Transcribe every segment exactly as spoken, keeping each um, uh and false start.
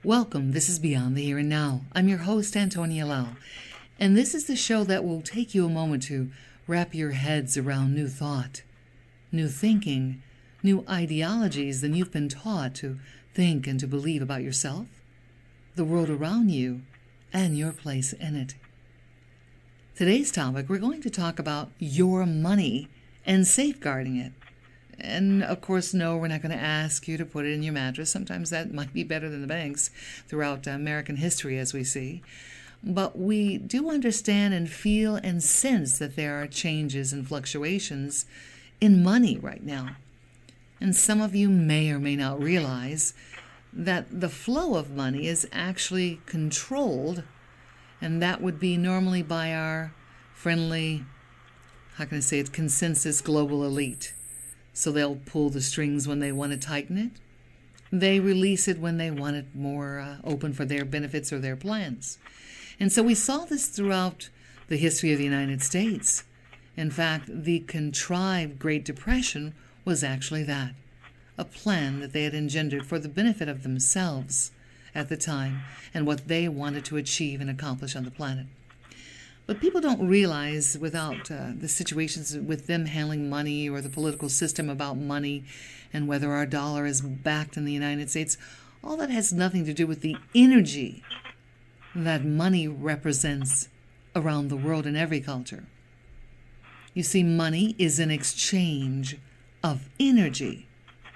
Welcome, this is Beyond the Here and Now. I'm your host, Antonia Lau, and this is the show that will take you a moment to wrap your heads around new thought, new thinking, new ideologies than you've been taught to think and to believe about yourself, the world around you, and your place in it. Today's topic, we're going to talk about your money and safeguarding it. And of course, no, we're not going to ask you to put it in your mattress. Sometimes that might be better than the banks throughout American history, as we see. But we do understand and feel and sense that there are changes and fluctuations in money right now. And some of you may or may not realize that the flow of money is actually controlled, and that would be normally by our friendly, how can I say it, consensus global elite. So they'll pull the strings when they want to tighten it. They release it when they want it more uh, open for their benefits or their plans. And so we saw this throughout the history of the United States. In fact, the contrived Great Depression was actually that, a plan that they had engendered for the benefit of themselves at the time and what they wanted to achieve and accomplish on the planet. But people don't realize without uh, the situations with them handling money or the political system about money and whether our dollar is backed in the United States, all that has nothing to do with the energy that money represents around the world in every culture. You see, money is an exchange of energy.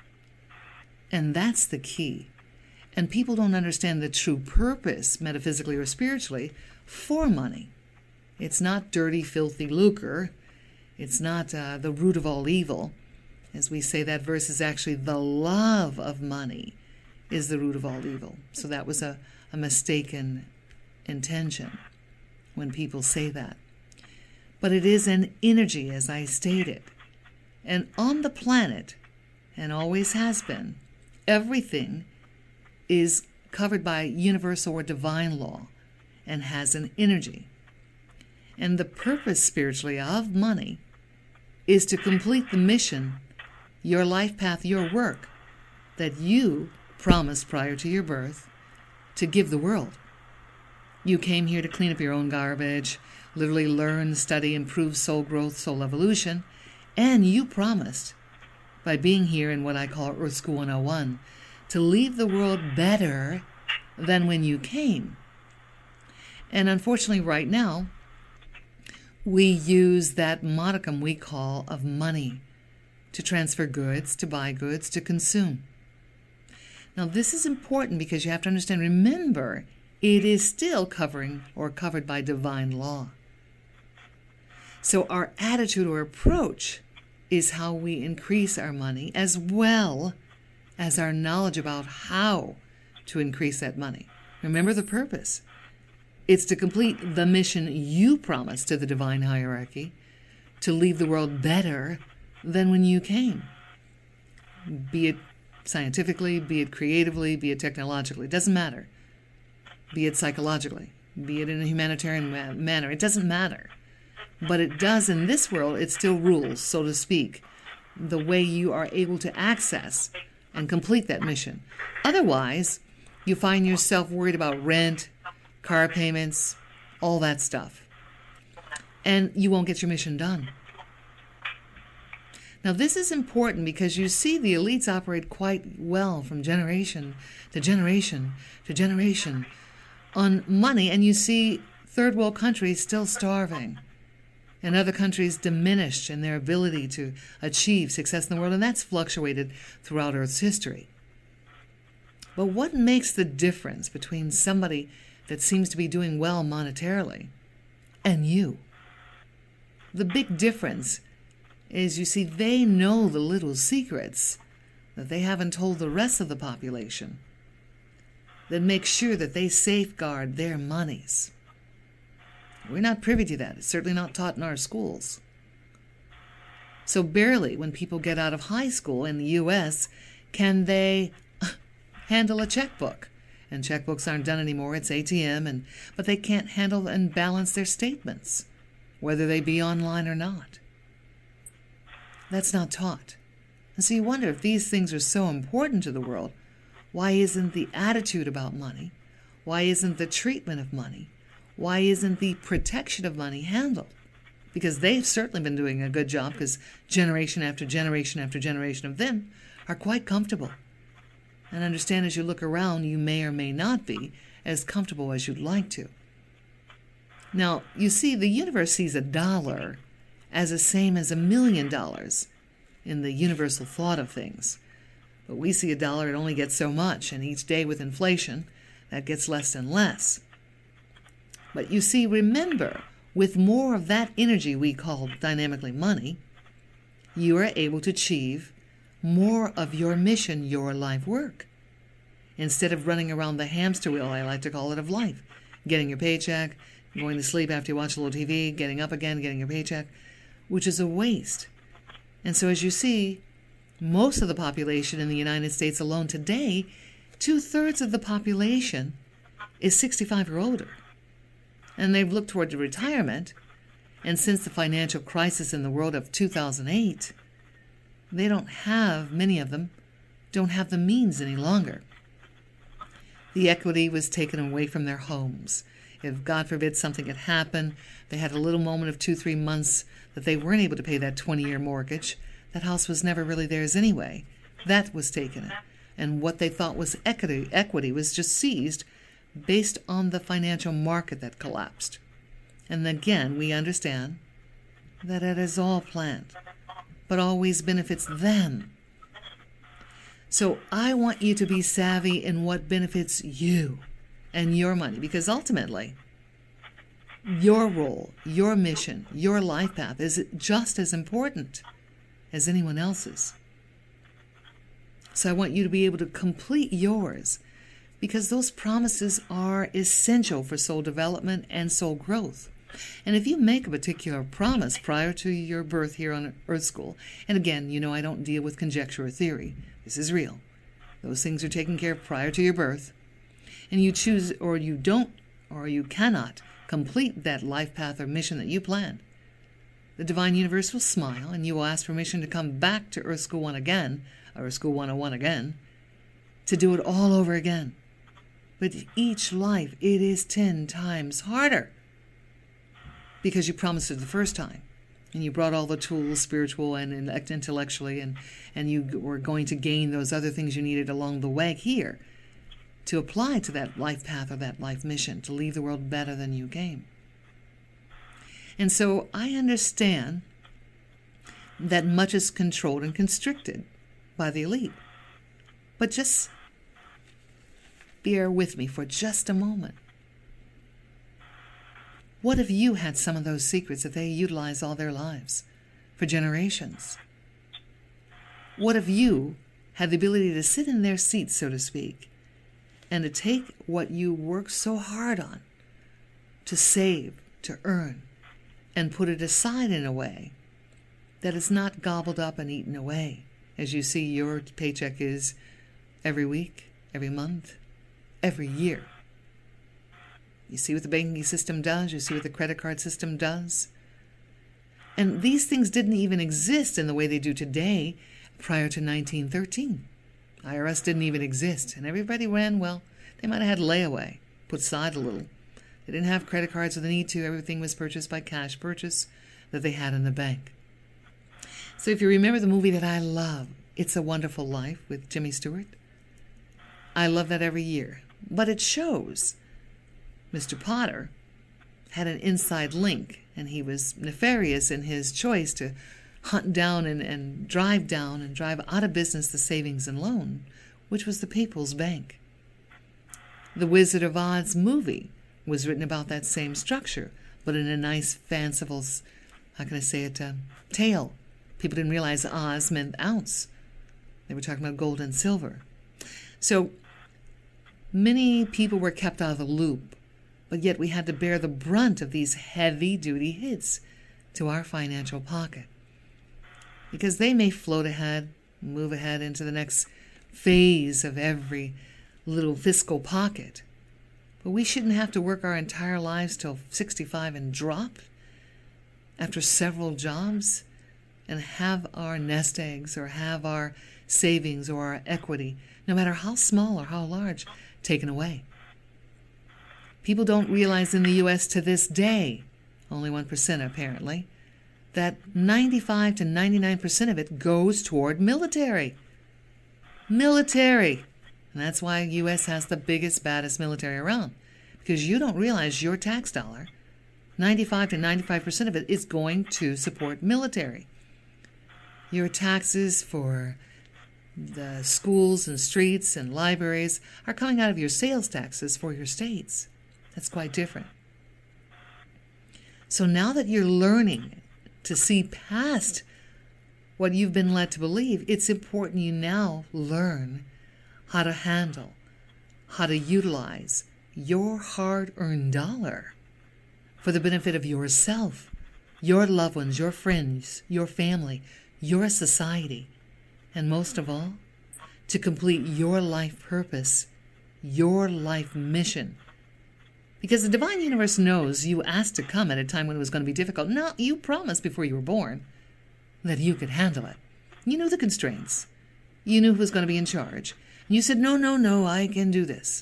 And that's the key. And people don't understand the true purpose, metaphysically or spiritually, for money. It's not dirty, filthy lucre. It's not uh, the root of all evil. As we say, that verse is actually the love of money is the root of all evil. So that was a, a mistaken intention when people say that. But it is an energy, as I stated. And on the planet, and always has been, everything is covered by universal or divine law and has an energy. And the purpose spiritually of money is to complete the mission, your life path, your work that you promised prior to your birth to give the world. You came here to clean up your own garbage, literally learn, study, improve soul growth, soul evolution, and you promised, by being here in what I call Earth School one oh one, to leave the world better than when you came. And unfortunately, right now, we use that modicum we call of money to transfer goods, to buy goods, to consume. Now, this is important because you have to understand, remember, it is still covering or covered by divine law. So our attitude or approach is how we increase our money as well as our knowledge about how to increase that money. Remember the purpose. It's to complete the mission you promised to the divine hierarchy, to leave the world better than when you came. Be it scientifically, be it creatively, be it technologically. It doesn't matter. Be it psychologically, be it in a humanitarian ma- manner. It doesn't matter. But it does in this world, it still rules, so to speak, the way you are able to access and complete that mission. Otherwise, you find yourself worried about rent, car payments, all that stuff. And you won't get your mission done. Now, this is important because you see the elites operate quite well from generation to generation to generation on money, and you see third world countries still starving and other countries diminished in their ability to achieve success in the world, and that's fluctuated throughout Earth's history. But what makes the difference between somebody that seems to be doing well monetarily and you? The big difference is, you see, they know the little secrets that they haven't told the rest of the population that make sure that they safeguard their monies. We're not privy to that. It's certainly not taught in our schools. So barely when people get out of high school in the U S can they handle a checkbook. And checkbooks aren't done anymore. It's A T M, and but they can't handle and balance their statements, whether they be online or not. That's not taught. And so you wonder, if these things are so important to the world, Why isn't the attitude about money? Why isn't the treatment of money? Why isn't the protection of money handled? Because they've certainly been doing a good job, because generation after generation after generation of them are quite comfortable. And understand, as you look around, you may or may not be as comfortable as you'd like to. Now, you see, the universe sees a dollar as the same as a million dollars in the universal thought of things. But we see a dollar, it only gets so much, and each day with inflation, that gets less and less. But you see, remember, with more of that energy we call dynamically money, you are able to achieve more of your mission, your life work. Instead of running around the hamster wheel, I like to call it, of life, getting your paycheck, going to sleep after you watch a little T V, getting up again, getting your paycheck, which is a waste. And so as you see, most of the population in the United States alone today, two-thirds of the population is sixty-five or older. And they've looked toward retirement, and since the financial crisis in the world of two thousand eight, they don't have, many of them, don't have the means any longer. The equity was taken away from their homes. If, God forbid, something had happened, they had a little moment of two, three months that they weren't able to pay that twenty-year mortgage. That house was never really theirs anyway. That was taken. And what they thought was equity, equity was just seized based on the financial market that collapsed. And again, we understand that it is all planned, but always benefits them. So I want you to be savvy in what benefits you and your money, because ultimately, your role, your mission, your life path is just as important as anyone else's. So I want you to be able to complete yours, because those promises are essential for soul development and soul growth. And if you make a particular promise prior to your birth here on Earth School, and again, you know I don't deal with conjecture or theory. This is real. Those things are taken care of prior to your birth. And you choose, or you don't, or you cannot complete that life path or mission that you planned, the Divine Universe will smile, and you will ask permission to come back to Earth School One again, or Earth School one oh one again, to do it all over again. But each life, it is ten times harder, because you promised it the first time, and you brought all the tools, spiritual and intellectually, and, and you were going to gain those other things you needed along the way here to apply to that life path or that life mission, to leave the world better than you came. And so I understand that much is controlled and constricted by the elite. But just bear with me for just a moment. What if you had some of those secrets that they utilize all their lives, for generations? What if you had the ability to sit in their seats, so to speak, and to take what you work so hard on, to save, to earn, and put it aside in a way that is not gobbled up and eaten away, as you see your paycheck is every week, every month, every year. You see what the banking system does. You see what the credit card system does. And these things didn't even exist in the way they do today prior to nineteen thirteen. I R S didn't even exist. And everybody ran, well, they might have had layaway, put aside a little. They didn't have credit cards with the need to. Everything was purchased by cash purchase that they had in the bank. So if you remember the movie that I love, It's a Wonderful Life with Jimmy Stewart, I love that every year. But it shows Mister Potter had an inside link, and he was nefarious in his choice to hunt down and, and drive down and drive out of business the savings and loan, which was the People's Bank. The Wizard of Oz movie was written about that same structure, but in a nice, fanciful, how can I say it, uh, tale. People didn't realize Oz meant ounce. They were talking about gold and silver. So many people were kept out of the loop, but yet we had to bear the brunt of these heavy-duty hits to our financial pocket. Because they may float ahead, move ahead into the next phase of every little fiscal pocket. But we shouldn't have to work our entire lives till sixty-five and drop after several jobs and have our nest eggs or have our savings or our equity, no matter how small or how large, taken away. People don't realize in the U S to this day, only one percent apparently, that ninety-five to ninety-nine percent of it goes toward military. Military. And that's why the U S has the biggest, baddest military around. Because you don't realize your tax dollar, ninety-five to ninety-five percent of it is going to support military. Your taxes for the schools and streets and libraries are coming out of your sales taxes for your states. That's quite different. So now that you're learning to see past what you've been led to believe, it's important you now learn how to handle, how to utilize your hard-earned dollar for the benefit of yourself, your loved ones, your friends, your family, your society, and most of all, to complete your life purpose, your life mission. Because the divine universe knows you asked to come at a time when it was going to be difficult. No, you promised before you were born that you could handle it. You knew the constraints. You knew who was going to be in charge. You said, no, no, no, I can do this.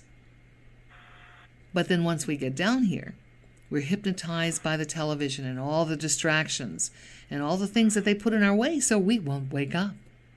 But then once we get down here, we're hypnotized by the television and all the distractions and all the things that they put in our way so we won't wake up.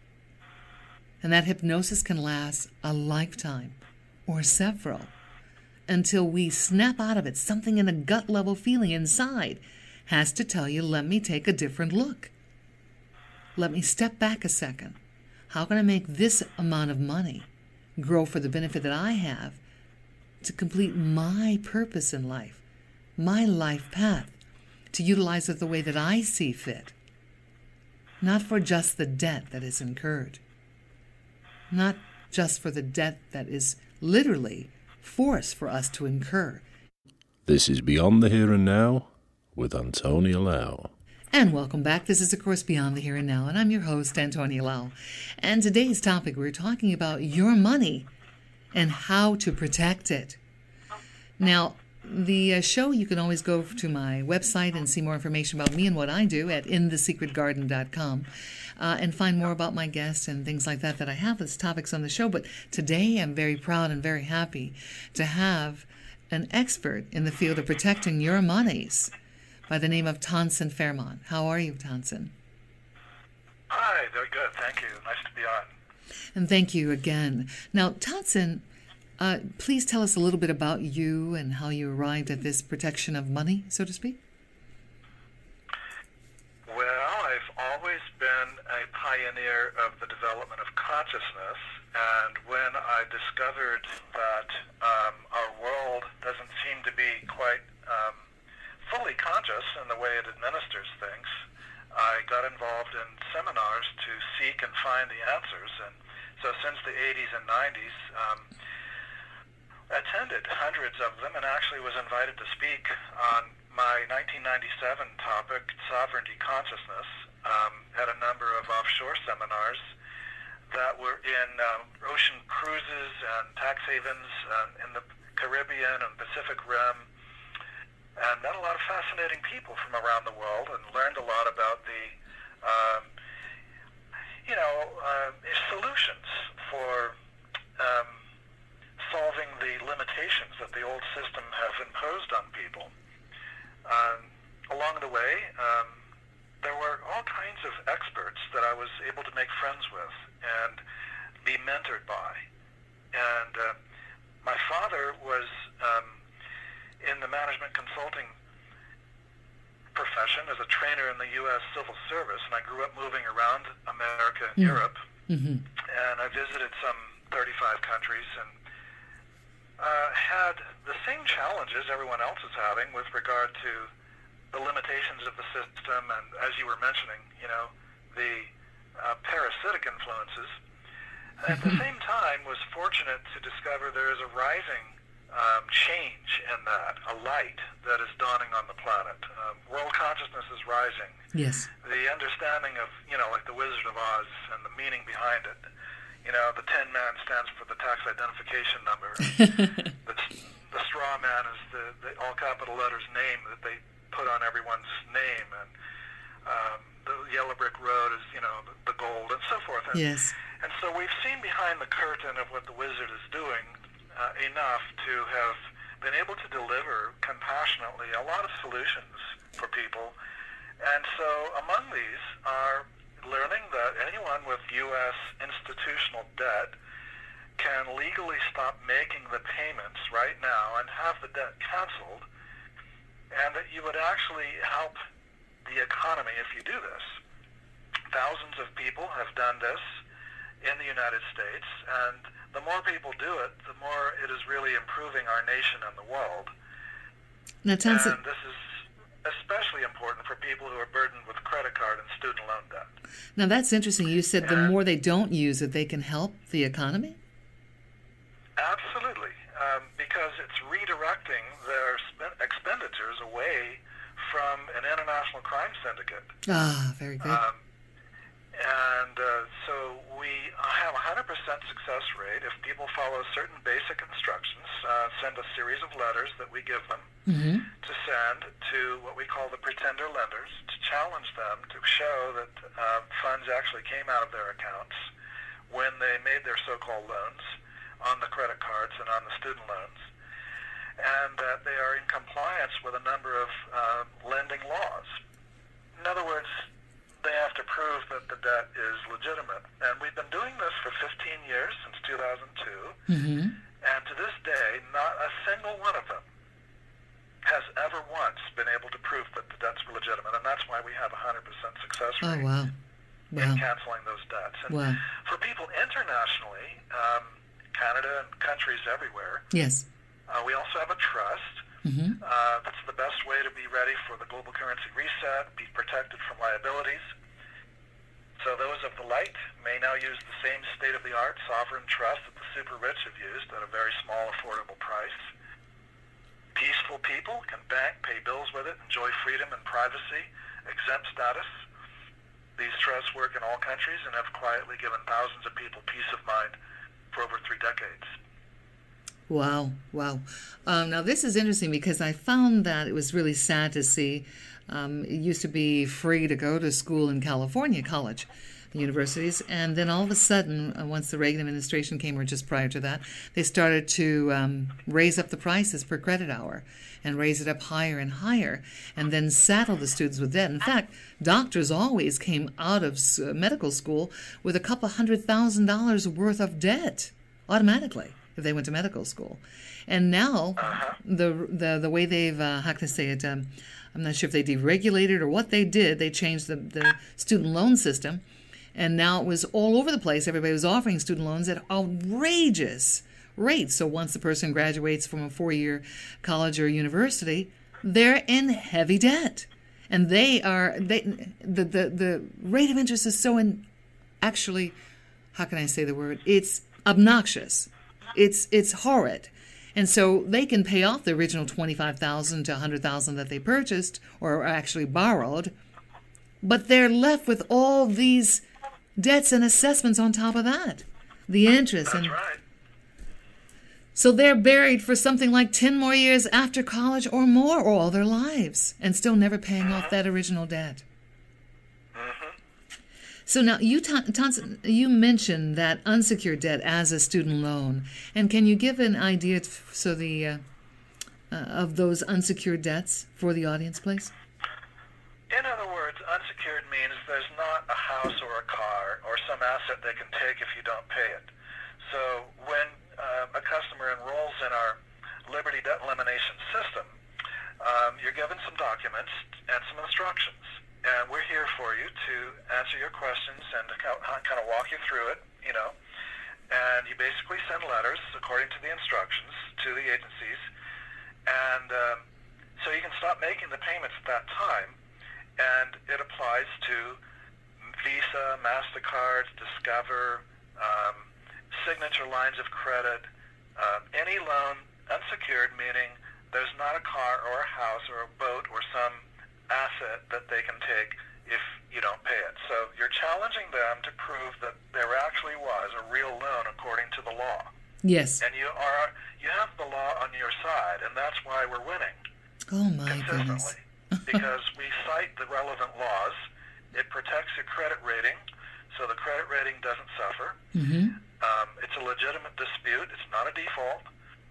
And that hypnosis can last a lifetime or several until we snap out of it. Something in a gut level feeling inside has to tell you, let me take a different look. Let me step back a second. How can I make this amount of money grow for the benefit that I have to complete my purpose in life, my life path, to utilize it the way that I see fit, not for just the debt that is incurred, not just for the debt that is literally forced for us to incur. This is Beyond the Here and Now with Antonia Lau. And welcome back. This is, of course, Beyond the Here and Now, and I'm your host, Antonia Lau. And today's topic, we're talking about your money and how to protect it. Now, the uh, show, you can always go to my website and see more information about me and what I do at in the secret garden dot com uh, and find more about my guests and things like that that I have as topics on the show. But today I'm very proud and very happy to have an expert in the field of protecting your monies by the name of Tonson Fairmont. How are you, Tonson? Hi, very good. Thank you. Nice to be on. And thank you again. Now, Tonson, uh, please tell us a little bit about you and how you arrived at this protection of money, so to speak. Well, I've always been a pioneer of the development of consciousness, and when I discovered that um, our world doesn't seem to be quite um, fully conscious in the way it administers things, I got involved in seminars to seek and find the answers. And so since the eighties and nineties, um, attended hundreds of them and actually was invited to speak on my nineteen ninety-seven topic, Sovereignty Consciousness, um, at a number of offshore seminars that were in um, ocean cruises and tax havens um, in the Caribbean and Pacific Rim, and met a lot of fascinating people from around the world and learned a lot about the, um, you know, uh, solutions for um, solving the limitations that the old system have imposed on people. Um, along the way, um, there were all kinds of experts that I was able to make friends with and be mentored by. And uh, my father was um, in the management consulting profession as a trainer in the U S Civil Service, and I grew up moving around America and mm-hmm. Europe, mm-hmm. and I visited some thirty-five countries and uh, had the same challenges everyone else is having with regard to the limitations of the system, and as you were mentioning, you know, the uh, parasitic influences. At the same time, was fortunate to discover there is a rising Um, change in that, a light that is dawning on the planet. Um, world consciousness is rising. Yes. The understanding of, you know, like the Wizard of Oz and the meaning behind it. You know, the Tin Man stands for the tax identification number. the, the straw man is the, the all capital letters name that they put on everyone's name. And um, the yellow brick road is, you know, the, the gold and so forth. And, yes. And so behind the curtain of what the wizard is doing uh, enough to have been able to deliver compassionately a lot of solutions for people. And so among these are learning that anyone with U S institutional debt can legally stop making the payments right now and have the debt canceled, and that you would actually help the economy if you do this. Thousands of people have done this in the United States, and the more people do it, the more it is really improving our nation and the world. Now, Thompson, and this is especially important for people who are burdened with credit card and student loan debt. Now, that's interesting. You said the And more they don't use it, they can help the economy? Absolutely, um, because it's redirecting their sp- expenditures away from an international crime syndicate. Ah, very good. Um, and uh, so we have a one hundred percent success rate if people follow certain basic instructions, uh, send a series of letters that we give them Mm-hmm. to send to what we call the pretender lenders, to challenge them to show that uh, funds actually came out of their accounts when they made their so-called loans on the credit cards and on the student loans, and that they are in compliance with a number of uh, lending laws. In other words, they have to prove that the debt is legitimate. And we've been doing this for fifteen years, since two thousand two, Mm-hmm. and to this day, not a single one of them has ever once been able to prove that the debt's legitimate, and that's why we have a one hundred percent success Oh, rate wow. in Wow. canceling those debts. And Wow. for people internationally, um, Canada and countries everywhere, Yes. uh, we also have a trust. Mm-hmm. Uh, that's the best way to be ready for the global currency reset, be protected from liabilities. So those of the light may now use the same state-of-the-art sovereign trust that the super rich have used at a very small, affordable price. Peaceful people can bank, pay bills with it, enjoy freedom and privacy, exempt status. These trusts work in all countries and have quietly given thousands of people peace of mind for over three decades. Wow, wow. Um, now, this is interesting because I found that it was really sad to see. Um, it used to be free to go to school in California, college, the universities, and then all of a sudden, uh, once the Reagan administration came, or just prior to that, they started to um, raise up the prices per credit hour and raise it up higher and higher, and then saddle the students with debt. In fact, doctors always came out of s- uh, medical school with a couple hundred thousand dollars worth of debt automatically if they went to medical school. And now, the the the way they've, uh, how can I say it, um, I'm not sure if they deregulated or what they did. They changed the, the student loan system, and now it was all over the place. Everybody was offering student loans at outrageous rates. So once the person graduates from a four-year college or university, they're in heavy debt. And they are, they the, the, the rate of interest is so, in, actually, how can I say the word? It's obnoxious. It's it's horrid. And so they can pay off the original twenty-five thousand dollars to one hundred thousand dollars that they purchased or actually borrowed, but they're left with all these debts and assessments on top of that. The interest. That's and right. So they're buried for something like ten more years after college or more, or all their lives, and still never paying off that original debt. So now, you, Thompson, you mentioned that unsecured debt as a student loan, and can you give an idea f- so the uh, uh, of those unsecured debts for the audience, please? In other words, unsecured means there's not a house or a car or some asset they can take if you don't pay it. So when uh, a customer enrolls in our Liberty Debt Elimination System, um, you're given some documents and some instructions. And we're here for you to answer your questions and to kind of walk you through it, you know. And you basically send letters according to the instructions to the agencies. And um, so you can stop making the payments at that time. And it applies to Visa, MasterCard, Discover, um, signature lines of credit, uh, any loan unsecured, meaning there's not a car or a house or a boat or some asset that they can take if you don't pay it. So you're challenging them to prove that there actually was a real loan according to the law. Yes. And you are you have the law on your side, and that's why we're winning Oh my goodness. consistently. Because we cite the relevant laws. It protects your credit rating, so the credit rating doesn't suffer. Mm-hmm. Um, fault,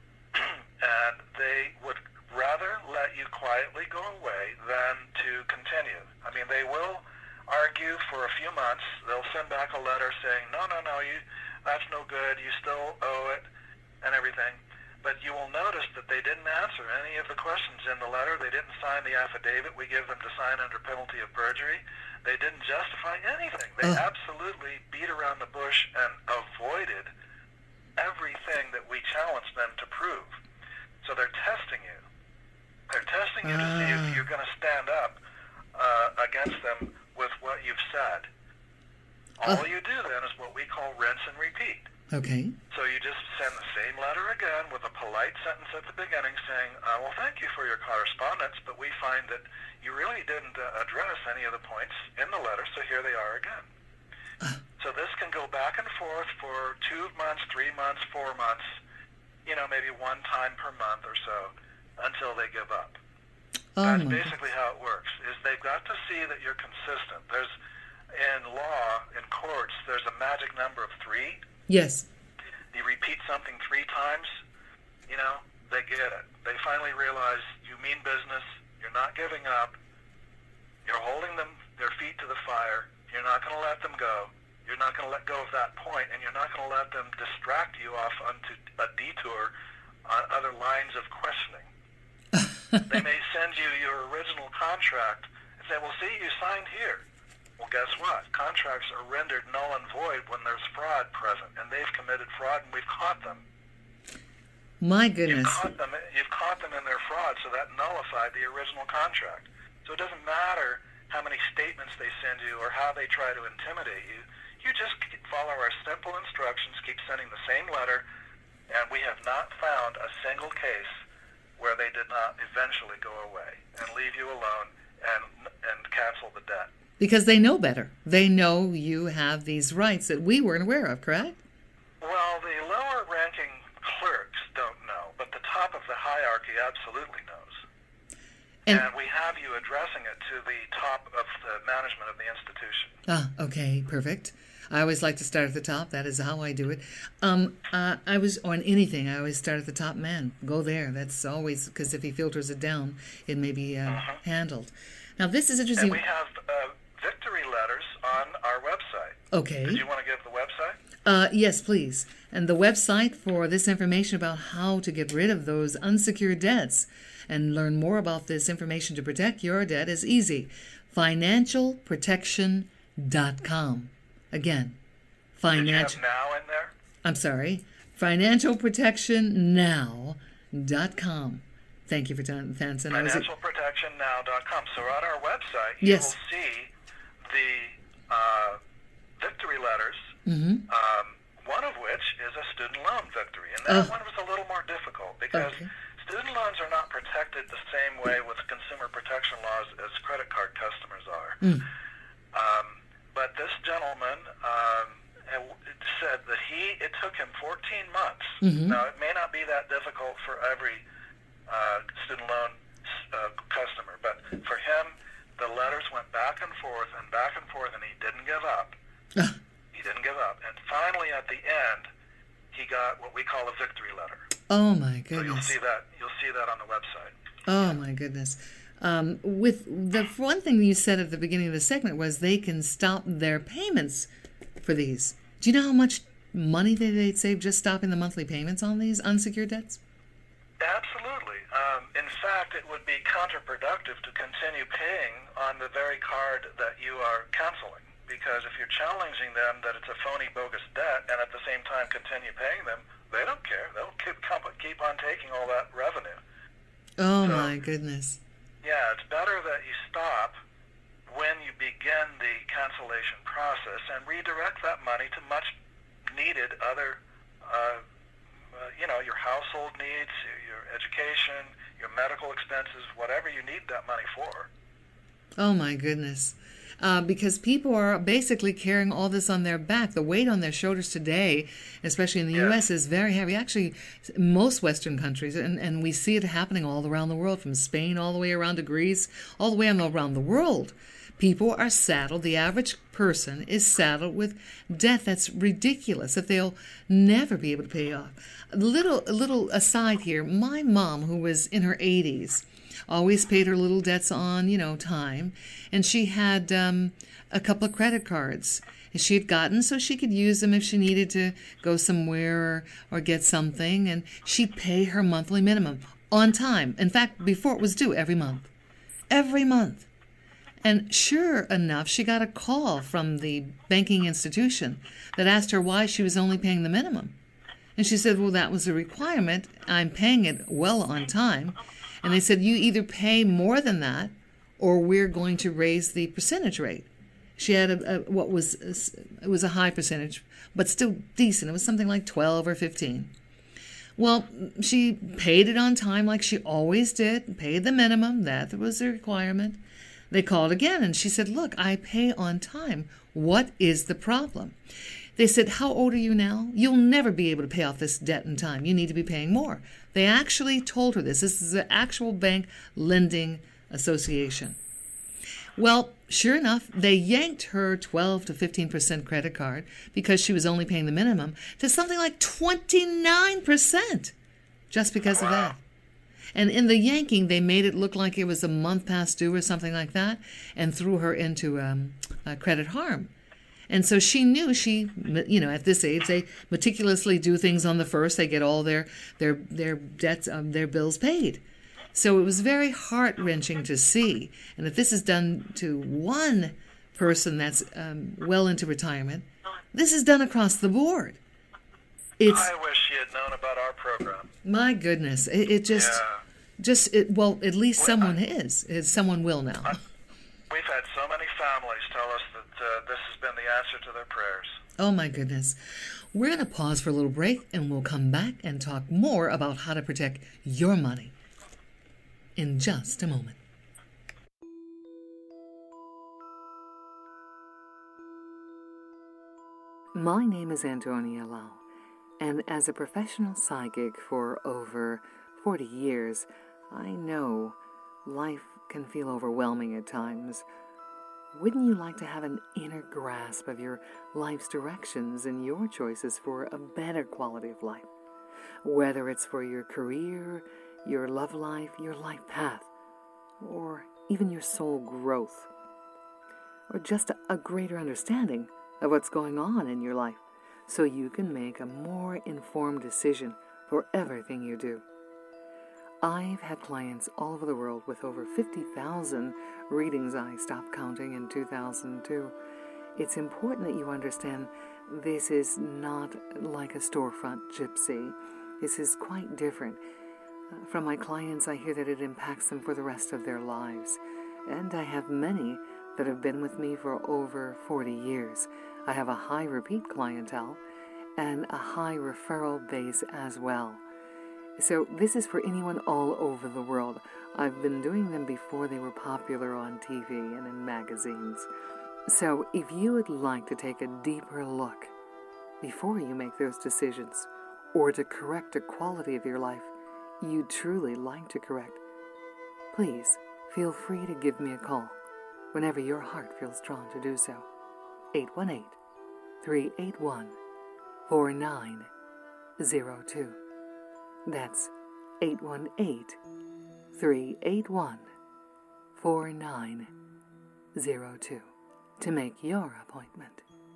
and they would rather let you quietly go away than to continue. I mean, they will argue for a few months. They'll send back a letter saying, no, no, no, you, that's no good, you still owe it, and everything. But you will notice that they didn't answer any of the questions in the letter. They didn't sign the affidavit we give them to sign under penalty of perjury. They didn't justify anything. They Oh. absolutely beat around the bush and avoided everything that we challenged them to prove. So they're testing you. They're testing you to see Ah. if you're going to stand up uh, against them with what you've said. All Oh. you do then is what we call rinse and repeat. Okay. So you just send the same letter again with a polite sentence at the beginning saying, uh, well, thank you for your correspondence, but we find that you really didn't uh, address any of the points in the letter, so here they are again. Uh. So this can go back and forth for two months, three months, four months, you know, maybe one time per month or so until they give up. Oh, That's my basically how it works, is they've got to see that you're consistent. There's, in law, in courts, there's a magic number of three. Yes. You repeat something three times, you know, they get it. They finally realize you mean business, you're not giving up, you're holding them, their feet to the fire, you're not going to let them go, you're not going to let go of that point, and you're not going to let them distract you off onto a detour on other lines of questioning. They may send you your original contract and say, well, see, you signed here. Well, guess what? Contracts are rendered null and void when there's fraud present, and they've committed fraud, and we've caught them. My You've goodness. caught them. You've caught them in their fraud, so that nullified the original contract. So it doesn't matter how many statements they send you or how they try to intimidate you. You just keep- follow our simple instructions, keep sending the same letter, and we have not found a single case where they did not eventually go away and leave you alone and and cancel the debt. Because they know better. They know you have these rights that we weren't aware of, correct? Well, the lower-ranking clerks don't know, but the top of the hierarchy absolutely knows. And, And we have you addressing it to the top of the management of the institution. ah, okay, perfect. I always like to start at the top. That is how I do it. Um, uh, I was on anything. I always start at the top man. Go there. That's always because if he filters it down, it may be uh, Uh-huh. handled. Now this is And interesting. we have uh, victory letters on our website. Okay. Did you want to give the website? Uh, yes, please. And the website for this information about how to get rid of those unsecured debts and learn more about this information to protect your debt is easy. financial protection dot com. Again, Did you financial. have now in there? I'm sorry. financial protection now dot com. Thank you for time, Fanson. I was financial protection now dot com. So on our website, Yes. you will see the uh, victory letters, mm-hmm. um, one of which is a student loan victory. And that Oh. one was a little more difficult because Okay. student loans are not protected the same way with consumer protection laws as credit card customers are. Mm. Um, but this gentleman um, had- said that he, it took him fourteen months. Mhm. Now, it may not be that difficult for every uh, student loan uh, customer, but for him, the letters went back and forth and back and forth, and he didn't give up. Ah. He didn't give up. And finally, at the end, he got what we call a victory letter. Oh my So you'll goodness. see that. You'll see that on the website. Oh my goodness. Um, with the one thing you said at the beginning of the segment was they can stop their payments for these. Do you know how much money they- they'd save just stopping the monthly payments on these unsecured debts? Absolutely. Um, in fact, it would be counterproductive to continue paying on the very card that you are canceling. Because if you're challenging them that it's a phony, bogus debt, and at the same time continue paying them, they don't care. They'll keep, keep on taking all that revenue. Oh So- my goodness. Yeah, it's better that you stop when you begin the cancellation process and redirect that money to much needed other, uh, uh, you know, your household needs, your, your education, your medical expenses, whatever you need that money for. Oh my goodness. Uh, because people are basically carrying all this on their back. The weight on their shoulders today, especially in the U S, is very heavy. Actually, most Western countries, and, and we see it happening all around the world, from Spain all the way around to Greece, all the way around the world. People are saddled, the average person is saddled with debt that's ridiculous, that they'll never be able to pay off. A little, a little aside here, my mom, who was in her eighties, always paid her little debts on, you know, time, and she had um, a couple of credit cards she had gotten so she could use them if she needed to go somewhere or, or get something, and she'd pay her monthly minimum on time. In fact, before it was due, every month. Every month. And sure enough, she got a call from the banking institution that asked her why she was only paying the minimum. And she said, well, that was a requirement. I'm paying it well on time. And they said, you either pay more than that or we're going to raise the percentage rate. She had a, a what was, a, it was a high percentage, but still decent. It was something like twelve or fifteen. Well, she paid it on time like she always did, paid the minimum. That was the requirement. They called again, and she said, look, I pay on time. What is the problem? They said, how old are you now? You'll never be able to pay off this debt in time. You need to be paying more. They actually told her this. This is the actual bank lending association. Well, sure enough, they yanked her twelve to fifteen percent credit card because she was only paying the minimum to something like twenty-nine percent just because of that. And in the yanking, they made it look like it was a month past due or something like that and threw her into um, uh, credit harm. And so she knew she, you know, at this age, they meticulously do things on the first. They get all their their their debts, um, their bills paid. So it was very heart-wrenching to see. And if this is done to one person that's um, well into retirement, this is done across the board. It's, I wish she had known about our program. My goodness, it, it just, yeah. just it, well, at least well, someone I, is. Someone will now. I, we've had so many families tell us that uh, this has been the answer to their prayers. Oh, my goodness. We're going to pause for a little break, and we'll come back and talk more about how to protect your money in just a moment. My name is Antonia Lau, and as a professional psychic for over forty years, I know life can feel overwhelming at times. Wouldn't you like to have an inner grasp of your life's directions and your choices for a better quality of life? Whether it's for your career, your love life, your life path, or even your soul growth, or just a, a greater understanding of what's going on in your life so you can make a more informed decision for everything you do. I've had clients all over the world with over fifty thousand readings. I stopped counting in two thousand two. It's important that you understand this is not like a storefront gypsy. This is quite different. From my clients, I hear that it impacts them for the rest of their lives. And I have many that have been with me for over forty years. I have a high repeat clientele and a high referral base as well. So this is for anyone all over the world. I've been doing them before they were popular on T V and in magazines. So if you would like to take a deeper look before you make those decisions, or to correct a quality of your life you truly like to correct, please feel free to give me a call whenever your heart feels drawn to do so. eight one eight, three eight one, four nine zero two. That's eight one eight, three eight one, four nine zero two to make your appointment.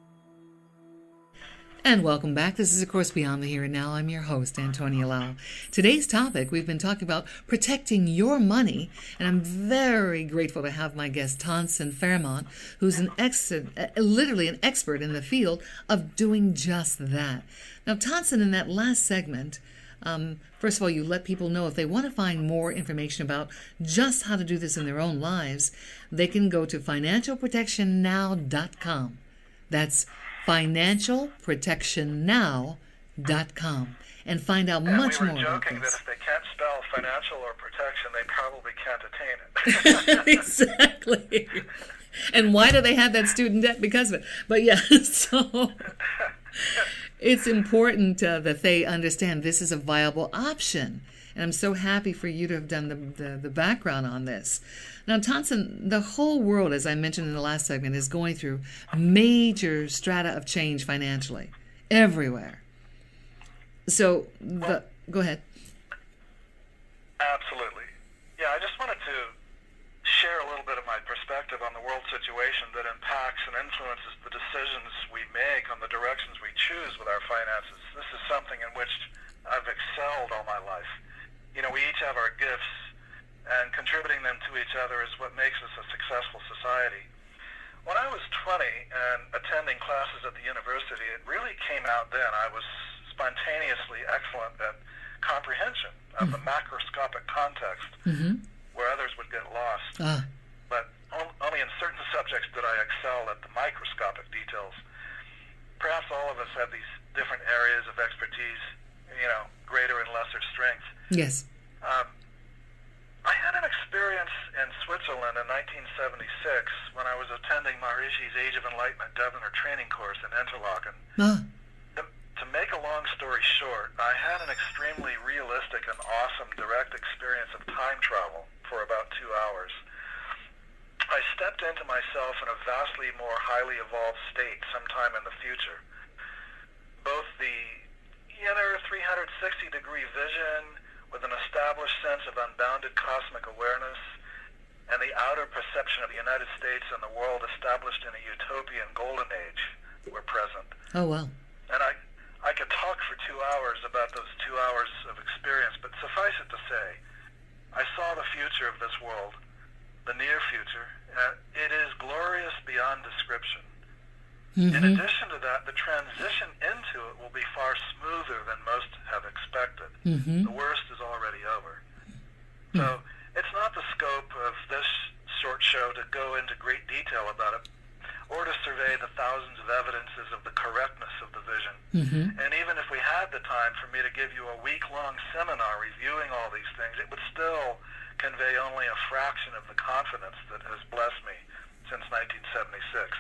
And welcome back. This is, of course, Beyond the Here and Now. I'm your host, Antonia Lau. Today's topic, we've been talking about protecting your money, and I'm very grateful to have my guest, Tonson Fairmont, who's an ex- uh, literally an expert in the field of doing just that. Now, Tonson, in that last segment, um, first of all, you let people know if they want to find more information about just how to do this in their own lives, they can go to financial protection now dot com. That's financial protection now dot com and find out and much we more about joking this. That if they can't spell financial or protection, they probably can't attain it. Exactly. And why do they have that student debt? Because of it. But yeah, so it's important uh, that they understand this is a viable option. And I'm so happy for you to have done the, the, the background on this. Now, Tonson, the whole world, as I mentioned in the last segment, is going through major strata of change financially, everywhere. So, the, go ahead. Absolutely. Yeah, I just wanted to share a little bit of my perspective on the world situation that impacts and influences the decisions we make on the directions we choose with our finances. This is something in which I've excelled all my life. You know, we each have our gifts, and contributing them to each other is what makes us a successful society. When I was twenty and attending classes at the university, it really came out then. I was spontaneously excellent at comprehension of mm-hmm. the macroscopic context mm-hmm. where others would get lost. Ah. But on, only in certain subjects did I excel at the microscopic details. Perhaps all of us have these different areas of expertise, you know, greater and lesser strength. Yes. Um, I had an experience in Switzerland in nineteen seventy-six when I was attending Maharishi's Age of Enlightenment Governor Training Course in Interlaken. Ah. To make a long story short, I had an extremely realistic and awesome direct experience of time travel for about two hours. I stepped into myself in a vastly more highly evolved state sometime in the future. Both the inner three hundred sixty degree vision with an established sense of unbounded cosmic awareness and the outer perception of the United States and the world established in a utopian golden age were present. Oh, wow. And I... I could talk for two hours about those two hours of experience, but suffice it to say, I saw the future of this world, the near future, and it is glorious beyond description. Mm-hmm. In addition to that, the transition into it will be far smoother than most have expected. Mm-hmm. The worst is already over. Mm-hmm. So it's not the scope of this short show to go into great detail about it, or to survey the thousands of evidences of the correctness of the vision. Mm-hmm. And even if we had the time for me to give you a week-long seminar reviewing all these things, it would still convey only a fraction of the confidence that has blessed me since nineteen seventy-six.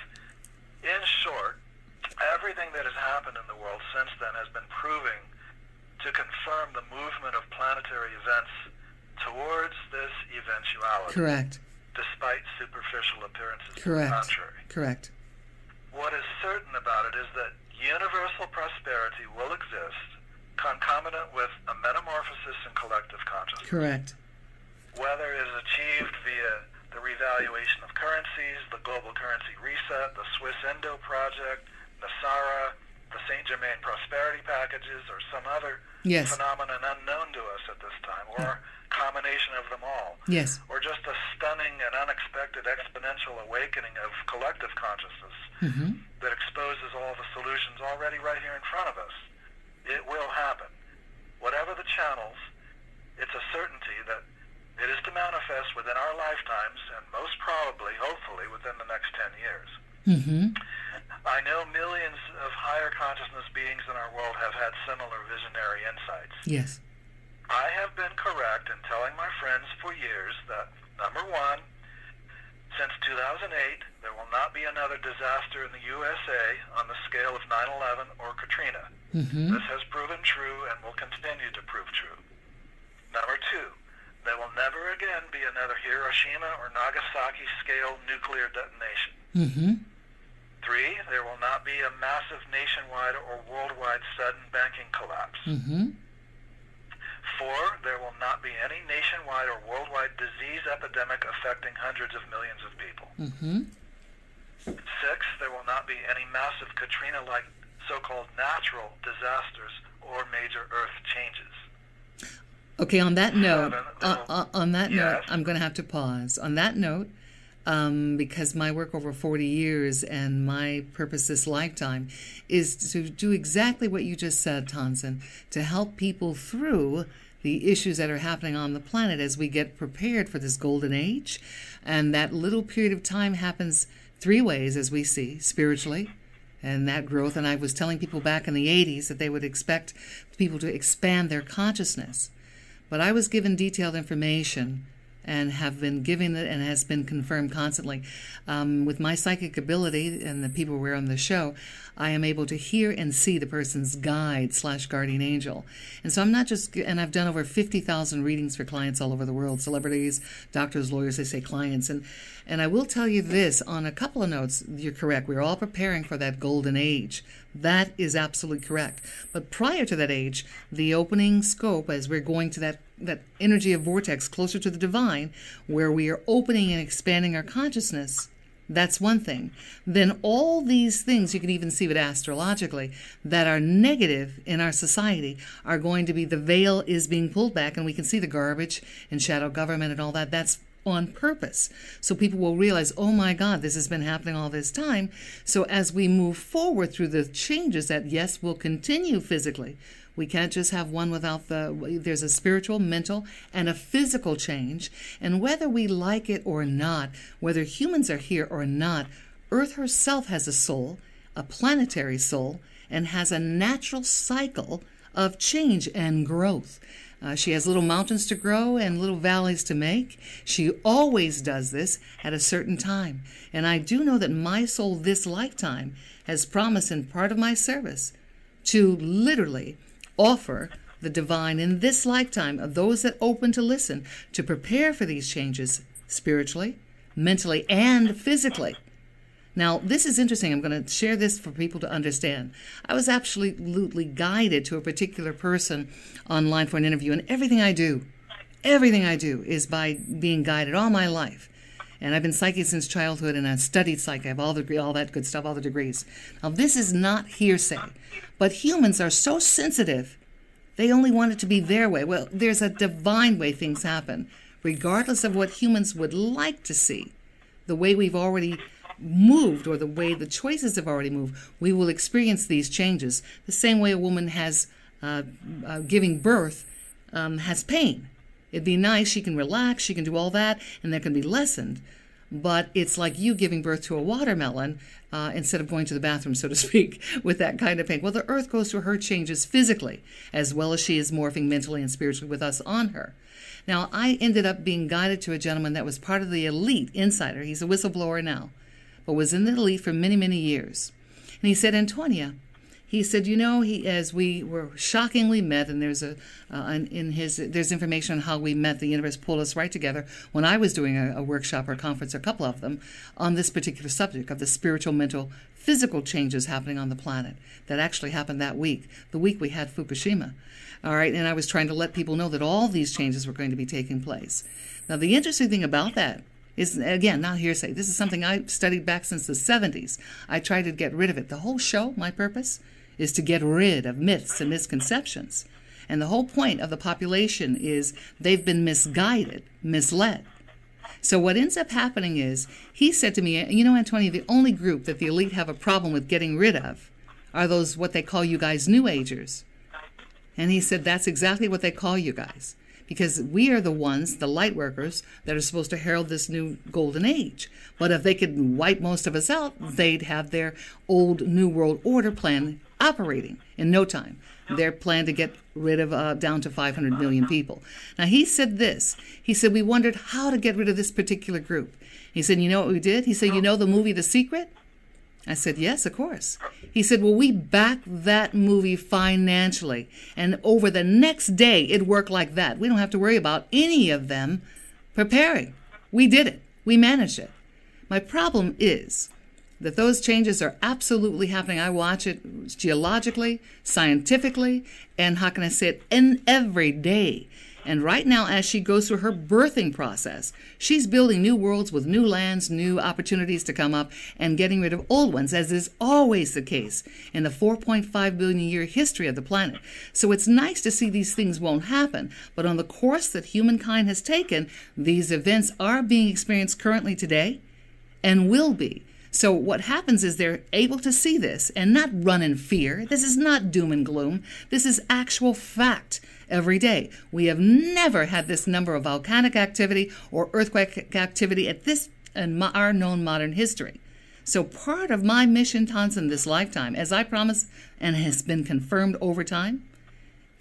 In short, everything that has happened in the world since then has been proving to confirm the movement of planetary events towards this eventuality. Correct. Despite superficial appearances Correct. to the contrary. Correct. What is certain about it is that universal prosperity will exist concomitant with a metamorphosis in collective consciousness. Correct. Whether it is achieved via the revaluation of currencies, the global currency reset, the Swiss Indo project, NASARA, the Saint Germain prosperity packages, or some other yes. phenomenon unknown to us at this time, or combination of them all. Yes. Or just a stunning and unexpected exponential awakening of collective consciousness mm-hmm. that exposes all the solutions already right here in front of us. It will happen. Whatever the channels, it's a certainty that it is to manifest within our lifetimes, and most probably, hopefully, within the next ten years. Mm-hmm. I know millions of higher consciousness beings in our world have had similar visionary insights. Yes. I have been correct in telling my friends for years that, number one, since two thousand eight, there will not be another disaster in the U S A on the scale of nine eleven or Katrina. Mm-hmm. This has proven true and will continue to prove true. Number two, there will never again be another Hiroshima or Nagasaki scale nuclear detonation. Mm-hmm. Three, there will not be a massive nationwide or worldwide sudden banking collapse. Mm-hmm. Four, there will not be any nationwide or worldwide disease epidemic affecting hundreds of millions of people. Mm-hmm. Six, there will not be any massive Katrina-like so-called natural disasters or major earth changes. Okay, on that note, Seven, uh, uh, on that yes. note, I'm going to have to pause. On that note, um, because my work over forty years and my purpose this lifetime is to do exactly what you just said, Tonson, to help people through the issues that are happening on the planet as we get prepared for this golden age. And that little period of time happens three ways, as we see, spiritually, and that growth. And I was telling people back in the eighties that they would expect people to expand their consciousness. But I was given detailed information and have been given it and has been confirmed constantly. Um, with my psychic ability and the people we're on the show, I am able to hear and see the person's guide slash guardian angel. And so I'm not just, and I've done over fifty thousand readings for clients all over the world, celebrities, doctors, lawyers, they say clients. And, and I will tell you this, on a couple of notes, you're correct. We're all preparing for that golden age. That is absolutely correct. But prior to that age, the opening scope, as we're going to that that energy of vortex closer to the divine, where we are opening and expanding our consciousness, that's one thing. Then all these things, you can even see it astrologically, that are negative in our society are going to be, the veil is being pulled back, and we can see the garbage and shadow government and all that. That's on purpose. So people will realize, oh my God, this has been happening all this time. So as we move forward through the changes that, yes, will continue physically, we can't just have one without the, there's a spiritual, mental, and a physical change. And whether we like it or not, whether humans are here or not, Earth herself has a soul, a planetary soul, and has a natural cycle of change and growth. Uh, she has little mountains to grow and little valleys to make. She always does this at a certain time. And I do know that my soul this lifetime has promised in part of my service to literally offer the divine in this lifetime of those that open to listen, to prepare for these changes spiritually, mentally, and physically. Now, this is interesting. I'm going to share this for people to understand. I was absolutely guided to a particular person online for an interview, and everything I do, everything I do is by being guided all my life. And I've been psychic since childhood, and I've studied psych. I have all the all that good stuff, all the degrees. Now, this is not hearsay, but humans are so sensitive. They only want it to be their way. Well, there's a divine way things happen, regardless of what humans would like to see. The way we've already moved, or the way the choices have already moved, we will experience these changes. The same way a woman has uh, uh, giving birth um, has pain. It'd be nice, she can relax, she can do all that, and that can be lessened. But it's like you giving birth to a watermelon uh, instead of going to the bathroom, so to speak, with that kind of pain. Well, the earth goes through her changes physically, as well as she is morphing mentally and spiritually with us on her. Now, I ended up being guided to a gentleman that was part of the elite insider. He's a whistleblower now, but was in the elite for many, many years. And he said, Antonia, he said, you know, he as we were shockingly met, and there's a uh, in his there's information on how we met. The universe pulled us right together when I was doing a, a workshop or a conference, a couple of them, on this particular subject of the spiritual, mental, physical changes happening on the planet that actually happened that week, the week we had Fukushima. All right, and I was trying to let people know that all these changes were going to be taking place. Now, the interesting thing about that is, again, not hearsay. This is something I studied back since the seventies. I tried to get rid of it. The whole show, my purpose, is to get rid of myths and misconceptions. And the whole point of the population is they've been misguided, misled. So what ends up happening is, he said to me, you know, Antonia, the only group that the elite have a problem with getting rid of are those, what they call you guys, New Agers. And he said, that's exactly what they call you guys. Because we are the ones, the light workers, that are supposed to herald this new golden age. But if they could wipe most of us out, they'd have their old New World Order plan operating in no time. Their plan to get rid of uh, down to five hundred million people. Now, he said this. He said, we wondered how to get rid of this particular group. He said, you know what we did? He said, you know the movie The Secret? I said, yes, of course. He said, well, we backed that movie financially. And over the next day, it worked like that. We don't have to worry about any of them preparing. We did it. We managed it. My problem is that those changes are absolutely happening. I watch it geologically, scientifically, and how can I say it, in every day. And right now, as she goes through her birthing process, she's building new worlds with new lands, new opportunities to come up, and getting rid of old ones, as is always the case in the four point five billion year history of the planet. So it's nice to see these things won't happen, but on the course that humankind has taken, these events are being experienced currently today and will be. So what happens is they're able to see this and not run in fear. This is not doom and gloom. This is actual fact every day. We have never had this number of volcanic activity or earthquake activity at this in our known modern history. So part of my mission, Tansen, this lifetime, as I promised and has been confirmed over time,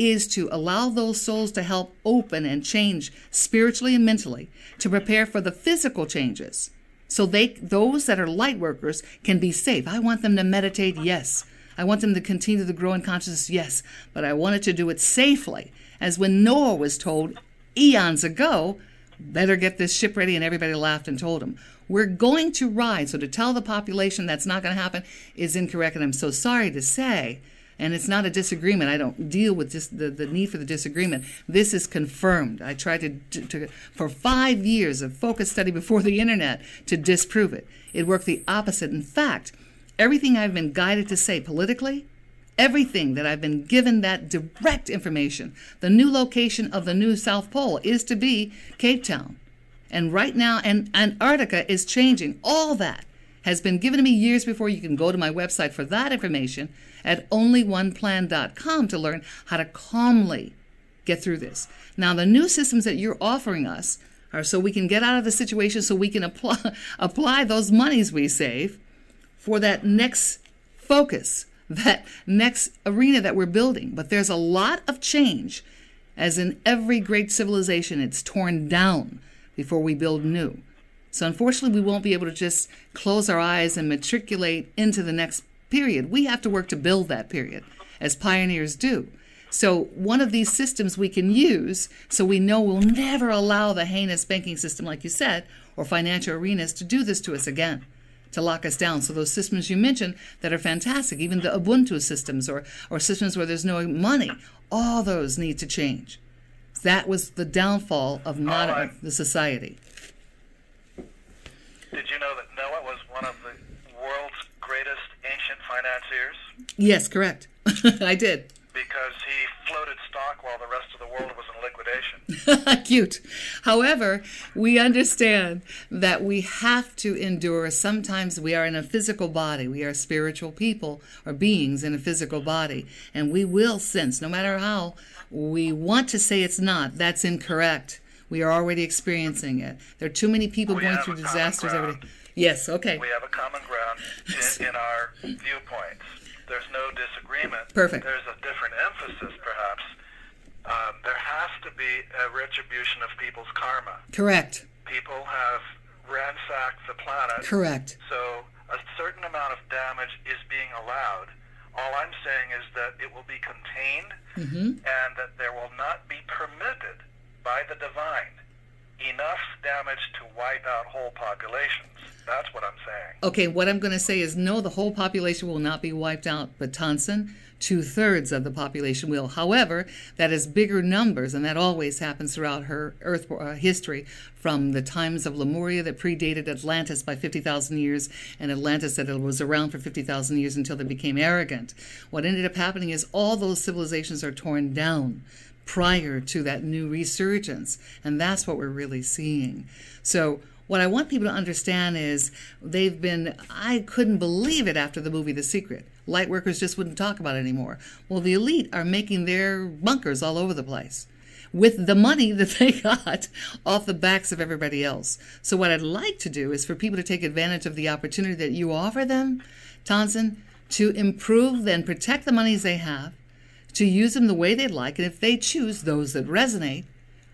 is to allow those souls to help open and change spiritually and mentally to prepare for the physical changes. So they, those that are light workers can be safe. I want them to meditate, yes. I want them to continue to grow in consciousness, yes. But I wanted to do it safely. As when Noah was told eons ago, better get this ship ready, and everybody laughed and told him, we're going to ride. So to tell the population that's not going to happen is incorrect, and I'm so sorry to say. And it's not a disagreement. I don't deal with this, the, the need for the disagreement. This is confirmed. I tried to, to, for five years of focused study before the internet to disprove it. It worked the opposite. In fact, everything I've been guided to say politically, everything that I've been given that direct information, the new location of the new South Pole is to be Cape Town. And right now, and Antarctica is changing. All that has been given to me years before. You can go to my website for that information at only one plan dot com to learn how to calmly get through this. Now, the new systems that you're offering us are so we can get out of the situation, so we can apply, apply those monies we save for that next focus, that next arena that we're building. But there's a lot of change. As in every great civilization, it's torn down before we build new. So unfortunately, we won't be able to just close our eyes and matriculate into the next period. We have to work to build that period, as pioneers do. So one of these systems we can use, so we know we'll never allow the heinous banking system, like you said, or financial arenas to do this to us again, to lock us down. So those systems you mentioned that are fantastic, even the Ubuntu systems or, or systems where there's no money, all those need to change. That was the downfall of modern right. the society. Did you know that Noah was one of the world's greatest ancient financiers? Yes, correct. I did. Because he floated stock while the rest of the world was in liquidation. Cute. However, we understand that we have to endure. Sometimes we are in a physical body. We are spiritual people or beings in a physical body. And we will sense, no matter how we want to say it's not, that's incorrect. We are already experiencing it. There are too many people we going through disasters every day. Yes, okay. We have a common ground in, in our viewpoints. There's no disagreement. Perfect. There's a different emphasis, perhaps. Um, there has to be a retribution of people's karma. Correct. People have ransacked the planet. Correct. So a certain amount of damage is being allowed. All I'm saying is that it will be contained mm-hmm. and that there will not be permitted by the divine enough damage to wipe out whole populations. That's what I'm saying. Okay, what I'm going to say is no, the whole population will not be wiped out, but Tonson, two-thirds of the population will. However, that is bigger numbers, and that always happens throughout her Earth uh, history, from the times of Lemuria that predated Atlantis by fifty thousand years, and Atlantis that was around for fifty thousand years until they became arrogant. What ended up happening is all those civilizations are torn down prior to that new resurgence, and that's what we're really seeing. So what I want people to understand is they've been, I couldn't believe it after the movie The Secret. Lightworkers just wouldn't talk about it anymore. Well, the elite are making their bunkers all over the place with the money that they got off the backs of everybody else. So what I'd like to do is for people to take advantage of the opportunity that you offer them, Tonson, to improve and protect the monies they have, to use them the way they'd like, and if they choose, those that resonate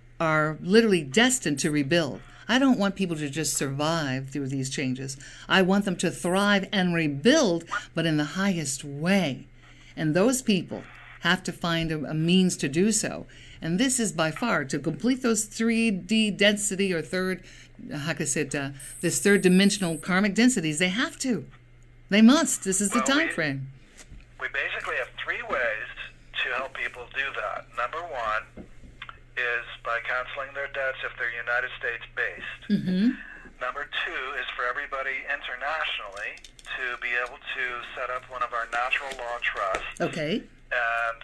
are literally destined to rebuild. I don't want people to just survive through these changes. I want them to thrive and rebuild, but in the highest way. And those people have to find a, a means to do so. And this is by far, to complete those three D density or third, how can I say it, uh, this third dimensional karmic densities, they have to. They must. This is well, the time we, frame. We basically have three ways to help people do that. Number one is by canceling their debts if they're United States based. Mm-hmm. Number two is for everybody internationally to be able to set up one of our natural law trusts. Okay. And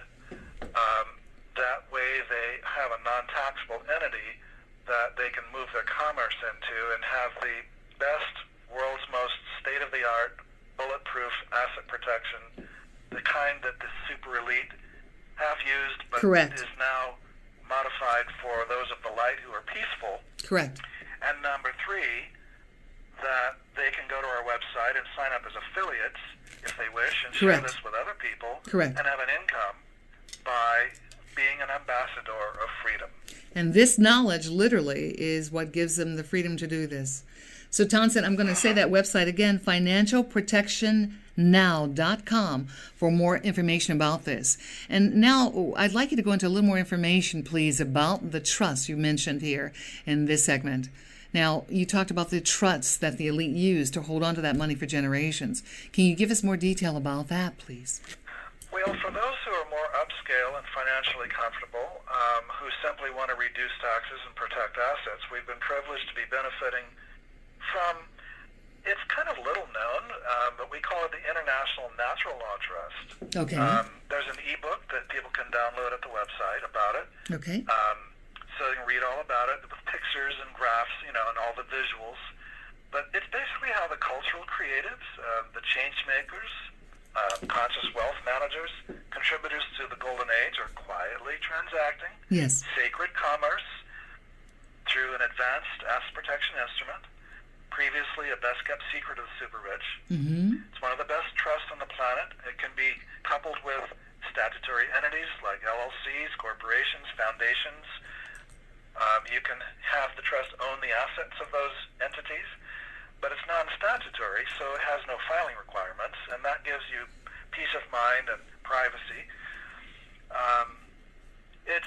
um, that way they have a non-taxable entity that they can move their commerce into and have the best, world's most state-of-the-art, bulletproof asset protection, the kind that the super elite have used, but Correct. is now modified for those of the light who are peaceful. Correct. And number three, that they can go to our website and sign up as affiliates if they wish and Correct. share this with other people. Correct. And have an income by door of freedom. And this knowledge, literally, is what gives them the freedom to do this. So, Townsend, I'm going to say that website again, financial protection now dot com, for more information about this. And now I'd like you to go into a little more information, please, about the trust you mentioned here in this segment. Now, you talked about the trusts that the elite use to hold on to that money for generations. Can you give us more detail about that, please? Well, for those who are more upscale and financially comfortable, um, who simply want to reduce taxes and protect assets, we've been privileged to be benefiting from, it's kind of little known, um, but we call it the International Natural Law Trust. Okay. Um, there's an e-book that people can download at the website about it. Okay. Um, so you can read all about it with pictures and graphs, you know, and all the visuals. But it's basically how the cultural creatives, uh, the change makers, uh, conscious wealth managers, contributors to the golden age are quietly transacting Yes. sacred commerce through an advanced asset protection instrument, previously a best-kept secret of the super-rich. Mm-hmm. It's one of the best trusts on the planet. It can be coupled with statutory entities like L L Cs, corporations, foundations. Um, you can have the trust own the assets of those entities, but it's non-statutory, so it has no filing requirements, and that gives you peace of mind and privacy. Um, it's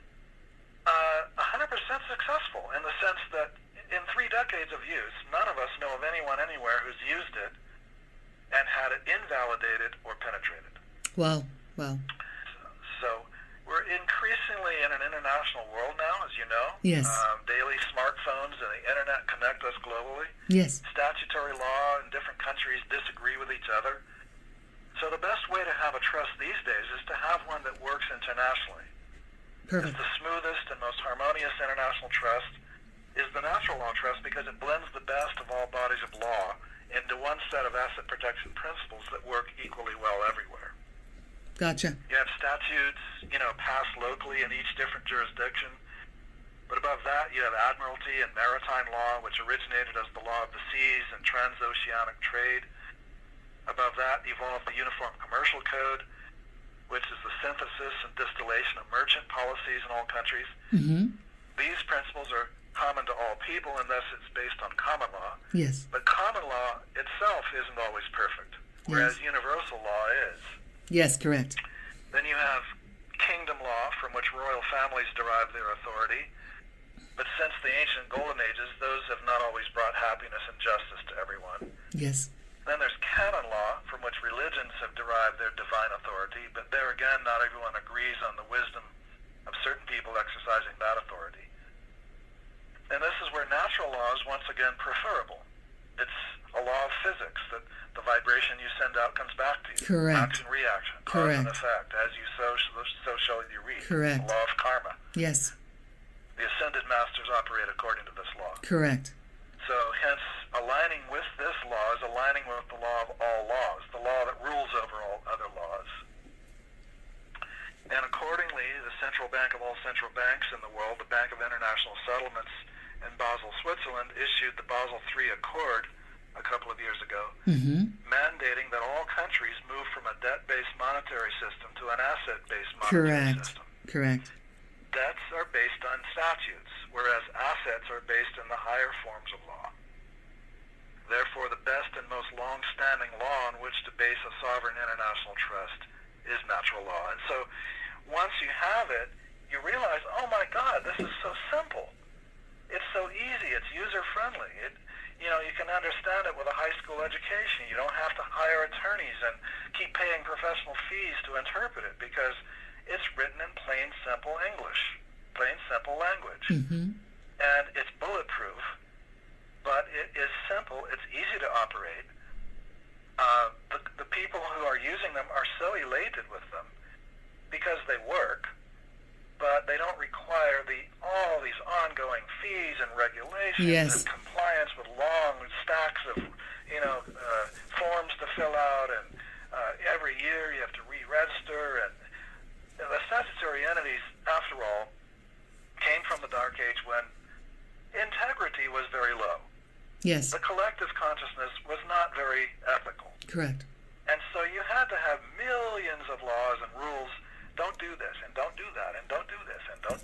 uh, one hundred percent successful in the sense that in three decades of use, none of us know of anyone anywhere who's used it and had it invalidated or penetrated. Wow. Wow. So, so we're increasingly in an international world now, as you know. Yes. Um, daily smartphones and the internet connect us globally. Yes. Statutory law in different countries disagree with each other. So the best way to have a trust these days is to have one that works internationally. Perfect. It's the smoothest and most harmonious international trust is the natural law trust because it blends the best of all bodies of law into one set of asset protection principles that work equally well everywhere. Gotcha. You have statutes, you know, passed locally in each different jurisdiction. But above that, you have admiralty and maritime law, which originated as the law of the seas and transoceanic trade. Above that, evolved the Uniform Commercial Code, which is the synthesis and distillation of merchant policies in all countries. Mm-hmm. These principles are common to all people, and thus it's based on common law. Yes. But common law itself isn't always perfect, whereas Yes. universal law is. Yes, correct. Then you have kingdom law, from which royal families derive their authority. But since the ancient golden ages, those have not always brought happiness and justice to everyone. Yes. Then there's canon law, from which religions have derived their divine authority, but there again, not everyone agrees on the wisdom of certain people exercising that authority. And this is where natural law is once again preferable. It's a law of physics that the vibration you send out comes back to you. Correct. Action, reaction, cause Correct. and effect. As you sow, so shall you reap. Correct. The law of karma. Yes. The ascended masters operate according to this law. Correct. So hence, aligning with this law is aligning with the law of all laws, the law that rules over all other laws. And accordingly, the central bank of all central banks in the world, the Bank of International Settlements in Basel, Switzerland, issued the Basel three Accord a couple of years ago, Mm-hmm. mandating that all countries move from a debt-based monetary system to an asset-based monetary Correct. system. Correct. Debts are based on statutes, whereas assets are based in the higher forms of law. Therefore, the best and most long-standing law on which to base a sovereign international trust is natural law. And so, once you have it, you realize, oh my God, this is so simple. It's so easy. It's user-friendly. It, you know, you can understand it with a high school education. You don't have to hire attorneys and keep paying professional fees to interpret it because it's written in plain, simple English, plain, simple language. Mm-hmm. And it's bulletproof, but it is simple. It's easy to operate. Uh, the, the people who are using them are so elated with them because they work, but they don't require the all these ongoing fees and regulations Yes. and compliance with long stacks of, you know, uh, forms to fill out, and uh, every year you have to re-register. And you know, the statutory entities, after all, came from the Dark Age when integrity was very low. Yes. The collective consciousness was not very ethical. Correct. And so you had to have millions of laws and rules. Don't do this, and don't do that, and don't do this, and don't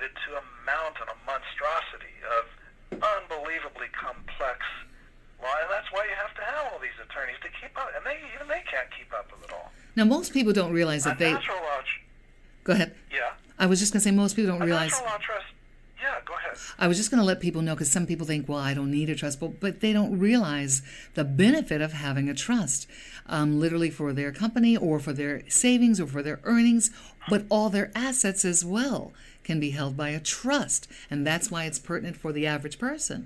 needed to amount and a monstrosity of unbelievably complex law, and that's why you have to have all these attorneys to keep up, and they even they can't keep up with it all. Now, most people don't realize that a they... natural law tr- Go ahead. Yeah? I was just going to say most people don't A realize... natural law trust... Yeah, go ahead. I was just going to let people know, because some people think, well, I don't need a trust, but, but they don't realize the benefit of having a trust, um, literally for their company or for their savings or for their earnings, but all their assets as well can be held by a trust, and that's why it's pertinent for the average person.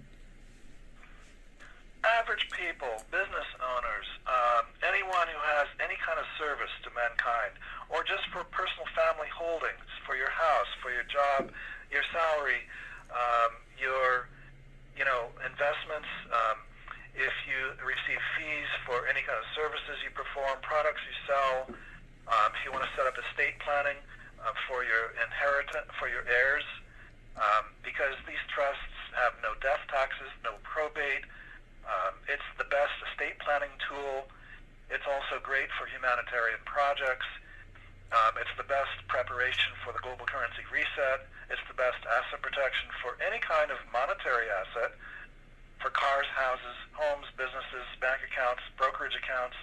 Average people, business owners, um, anyone who has any kind of service to mankind, or just for personal family holdings, for your house, for your job, your salary, um, your, you know, investments, um, if you receive fees for any kind of services you perform, products you sell, um, if you want to set up estate planning uh, for your inheritance, for your heirs, um, because these trusts have no death taxes, no probate. Um, it's the best estate planning tool. It's also great for humanitarian projects. Um, it's the best preparation for the global currency reset. It's the best asset protection for any kind of monetary asset, for cars, houses, homes, businesses, bank accounts, brokerage accounts,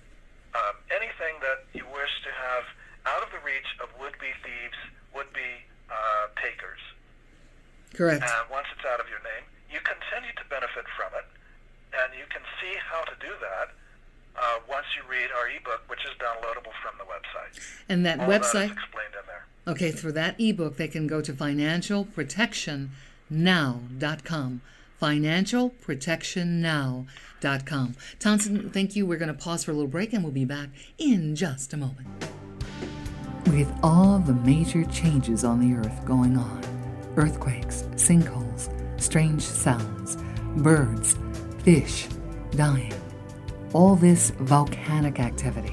um, anything that you wish to have out of the reach of would-be thieves, would-be uh, takers. Correct. And once it's out of your name, you continue to benefit from it. And you can see how to do that uh, once you read our ebook, which is downloadable from the website. And that All website, that is explained in there. okay, for that ebook, they can go to financial protection now dot com. financial protection now dot com. Townsend, thank you. We're going to pause for a little break, and we'll be back in just a moment. With all the major changes on the earth going on, earthquakes, sinkholes, strange sounds, birds, fish dying, all this volcanic activity,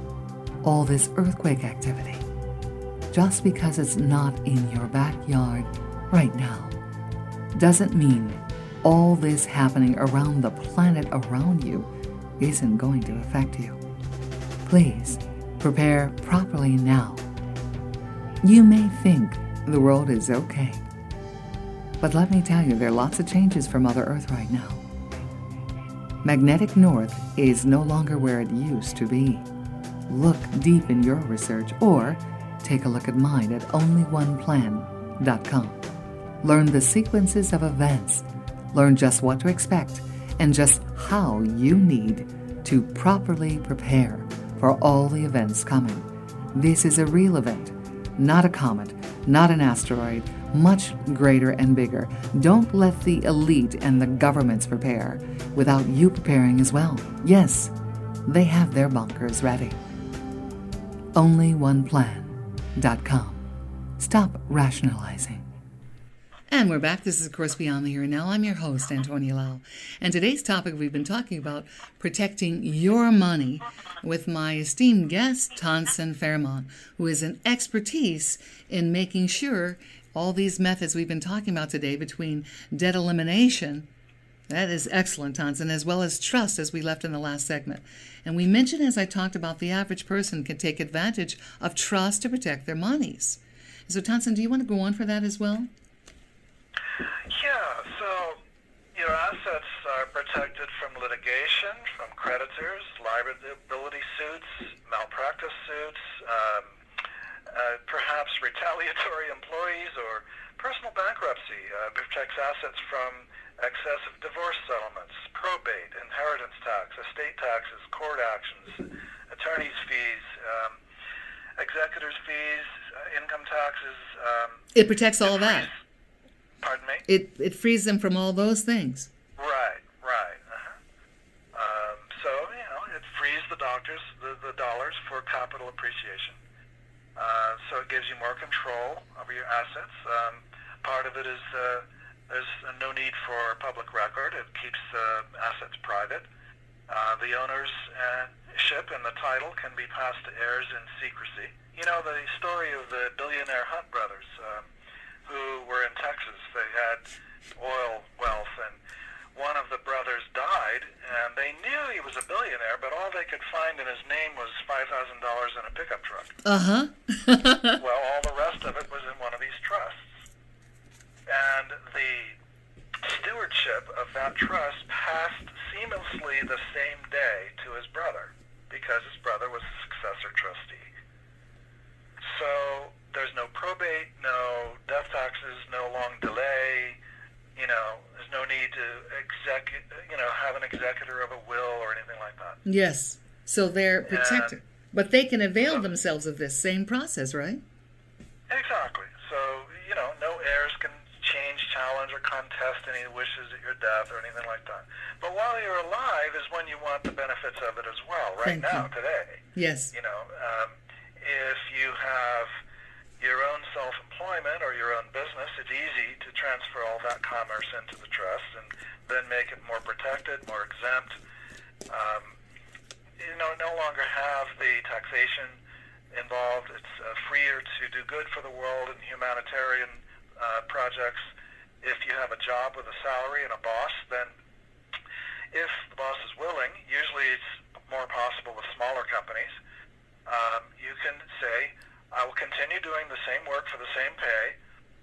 all this earthquake activity, just because it's not in your backyard right now, doesn't mean all this happening around the planet around you isn't going to affect you. Please prepare properly now. You may think the world is okay, but let me tell you, there are lots of changes for Mother Earth right now. Magnetic north is no longer where it used to be. Look deep in your research, or take a look at mine at only one plan dot com. Learn the sequences of events, learn just what to expect, and just how you need to properly prepare for all the events coming. This is a real event, not a comet, not an asteroid, much greater and bigger. Don't let the elite and the governments prepare without you preparing as well. Yes, they have their bunkers ready. only one plan dot com. Stop rationalizing. And we're back. This is, of course, Beyond the Here and Now. I'm your host, Antonia Lau. And today's topic, we've been talking about protecting your money with my esteemed guest, Townsend Fairmont, who is an expertise in making sure all these methods we've been talking about today, between debt elimination, that is excellent, Townsend, as well as trust, as we left in the last segment. And we mentioned, as I talked about, the average person can take advantage of trust to protect their monies. So, Townsend, do you want to go on for that as well? Yeah, so your assets are protected from litigation, from creditors, liability suits, malpractice suits, um, uh, perhaps retaliatory employees, or personal bankruptcy. Uh, protects assets from excessive divorce settlements, probate, inheritance tax, estate taxes, court actions, attorney's fees, um, executors' fees, uh, income taxes. Um, it protects all of that. Pardon me? It it frees them from all those things. Right, right. Uh-huh. Um, so, you know, it frees the doctors, the, the dollars for capital appreciation. Uh, so it gives you more control over your assets. Um, part of it is uh, there's no need for public record. It keeps uh, assets private. Uh, the ownership and the title can be passed to heirs in secrecy. You know, the story of the billionaire Hunt brothers, um, who were in Texas. They had oil wealth, and one of the brothers died, and they knew he was a billionaire, but all they could find in his name was five thousand dollars in a pickup truck. Uh-huh. Well, all the rest of it was in one of these trusts. ownership of that trust passed seamlessly the same day to his brother, because his brother was the successor trustee. So there's no probate, no death taxes, no long delay. You know, there's no need to exec, you know, have an executor of a will or anything like that. Yes. So they're protected. And, but they can avail so, themselves of this same process, right? Exactly. So, you know, no heirs can change, challenge, or contest any wishes at your death or anything like that. But while you're alive is when you want the benefits of it as well, right Thank now, you. today. Yes. You know, um, if you have your own self-employment or your own business, it's easy to transfer all that commerce into the trust and then make it more protected, more exempt. Um, you know, no longer have the taxation involved. It's uh, freer to do good for the world and humanitarian uh, projects. If you have a job with a salary and a boss, then if the boss is willing, usually it's more possible with smaller companies, um, you can say, I will continue doing the same work for the same pay.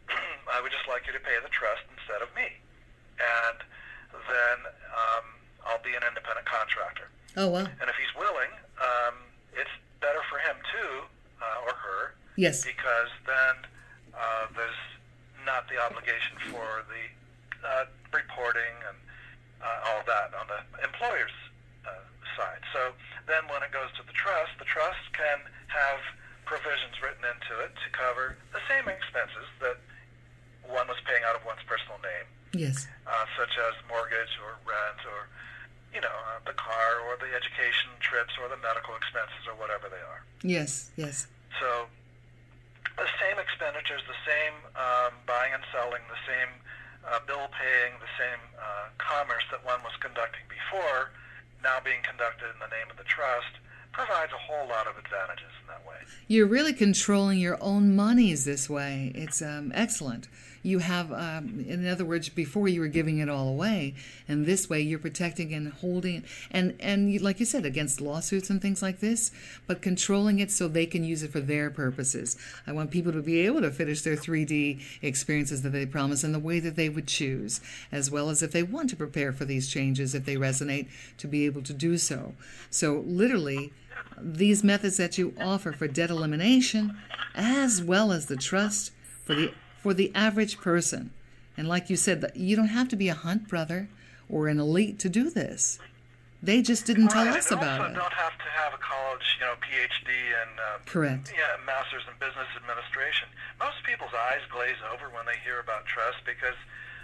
I would just like you to pay the trust instead of me. And then um, I'll be an independent contractor. Oh, wow. And if he's willing, um, it's better for him too, uh, or her, Yes. because then uh, there's not the obligation for the uh, reporting and uh, all that on the employer's uh, side. So then when it goes to the trust, the trust can have provisions written into it to cover the same expenses that one was paying out of one's personal name, Yes. uh, such as mortgage or rent or, you know, uh, the car or the education trips or the medical expenses or whatever they are. Yes. Yes. So the same expenditures, the same um, buying and selling, the same uh, bill paying, the same uh, commerce that one was conducting before, now being conducted in the name of the trust, provides a whole lot of advantages in that way. You're really controlling your own monies this way. It's um, excellent. You have, um, in other words, before you were giving it all away, and this way you're protecting and holding, and and you, like you said, against lawsuits and things like this, but controlling it so they can use it for their purposes. I want people to be able to finish their three D experiences that they promise in the way that they would choose, as well as if they want to prepare for these changes, if they resonate, to be able to do so. So literally, these methods that you offer for debt elimination, as well as the trust for the for the average person. And like you said, you don't have to be a Hunt brother or an elite to do this. They just didn't tell right, us and about also it. Don't have to have a college, you know, P H D and uh, Correct. yeah, masters in business administration. Most people's eyes glaze over when they hear about trust because,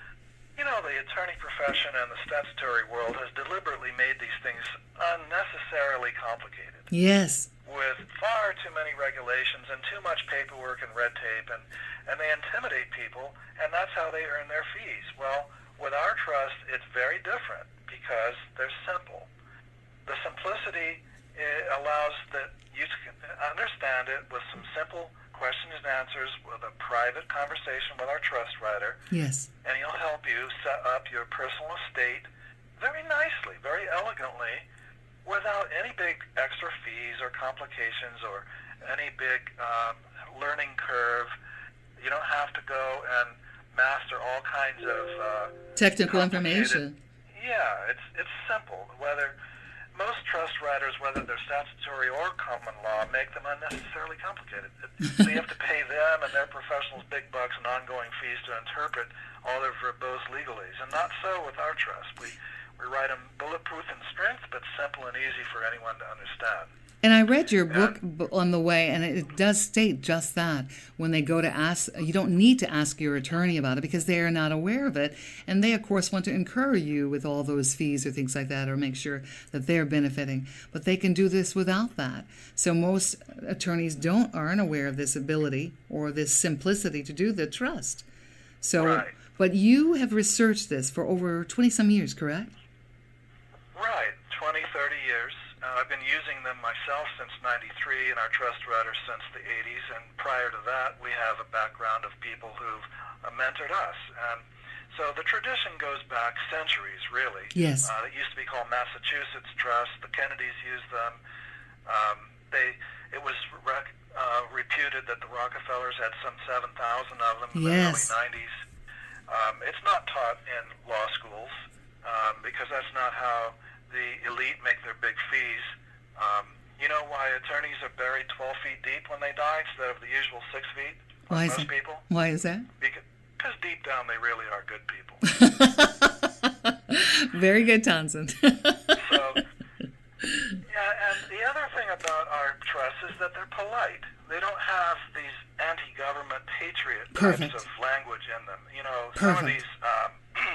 you know, the attorney profession and the statutory world has deliberately made these things unnecessarily complicated. Yes. With far too many regulations and too much paperwork and red tape, and, and they intimidate people, and that's how they earn their fees. Well, with our trust, it's very different because they're simple. The simplicity uh, allows that you can understand it with some simple questions and answers with a private conversation with our trust writer. Yes. And he'll help you set up your personal estate very nicely, very elegantly, without any big extra fees or complications or any big um, learning curve. You don't have to go and master all kinds of uh, technical information. Yeah, it's it's simple. Whether most trust writers, whether they're statutory or common law, make them unnecessarily complicated. So you have to pay them and their professionals big bucks and ongoing fees to interpret all their verbose legalese. And not so with our trust. We we write them bulletproof in strength, but simple and easy for anyone to understand. And I read your book on the way, and it does state just that. When they go to ask, you don't need to ask your attorney about it because they are not aware of it. And they, of course, want to incur you with all those fees or things like that or make sure that they're benefiting. But they can do this without that. So most attorneys don't aren't aware of this ability or this simplicity to do the trust. So, right. But you have researched this for over twenty-some years, correct? Right, twenty, thirty years. Uh, I've been using them myself since ninety-three and our trust writers since the eighties, and prior to that we have a background of people who've uh, mentored us. And so the tradition goes back centuries, really. Yes. Uh, it used to be called Massachusetts Trust. The Kennedys used them. Um, they, it was rec- uh, reputed that the Rockefellers had some seven thousand of them in yes. the early nineties. Um, it's not taught in law schools, because that's not how the elite make their big fees. Um, you know why attorneys are buried twelve feet deep when they die instead of the usual six feet? Why Most is that? people. Why is that? Because, because deep down they really are good people. Very good, Townsend. So, yeah, and the other thing about our trusts is that they're polite. They don't have these anti-government patriot Perfect. types of language in them. You know, some of Perfect. these um,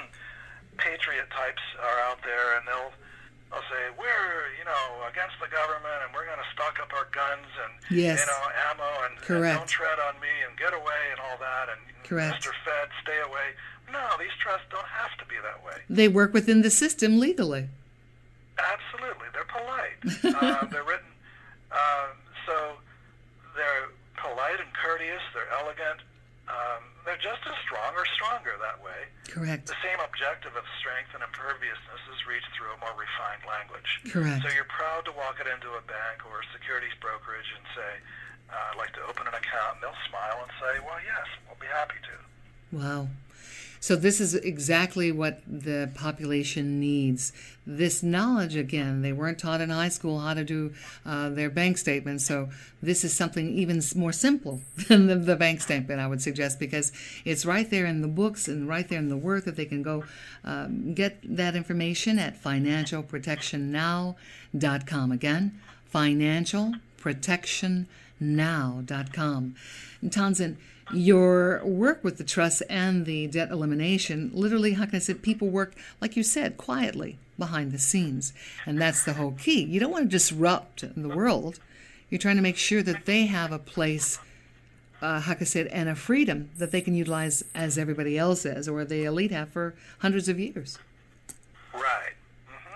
patriot types are out there, and they'll, they'll say, we're, you know, against the government, and we're going to stock up our guns and, Yes. you know, ammo, and, and Correct. don't tread on me, and get away, and all that, and Correct. Mister Fed, stay away. No, these trusts don't have to be that way. They work within the system legally. Absolutely. They're polite. uh, they're written, uh, so they're polite and courteous. They're elegant. Um, they're just as strong or stronger that way. Correct. The same objective of strength and imperviousness is reached through a more refined language. Correct. So you're proud to walk it into a bank or a securities brokerage and say, uh, I'd like to open an account, and they'll smile and say, well, yes, we'll be happy to. Wow. So this is exactly what the population needs. This knowledge, again, they weren't taught in high school how to do uh, their bank statements. So this is something even more simple than the, the bank statement, I would suggest, because it's right there in the books and right there in the Word that they can go um, get that information at financial protection now dot com. Again, financial protection now dot com. And Townsend, your work with the trust and the debt elimination, literally, how can I say, people work, like you said, quietly behind the scenes. And that's the whole key. You don't want to disrupt the world. You're trying to make sure that they have a place, uh, how can I say it, and a freedom that they can utilize as everybody else has, or the elite have for hundreds of years. Right. hmm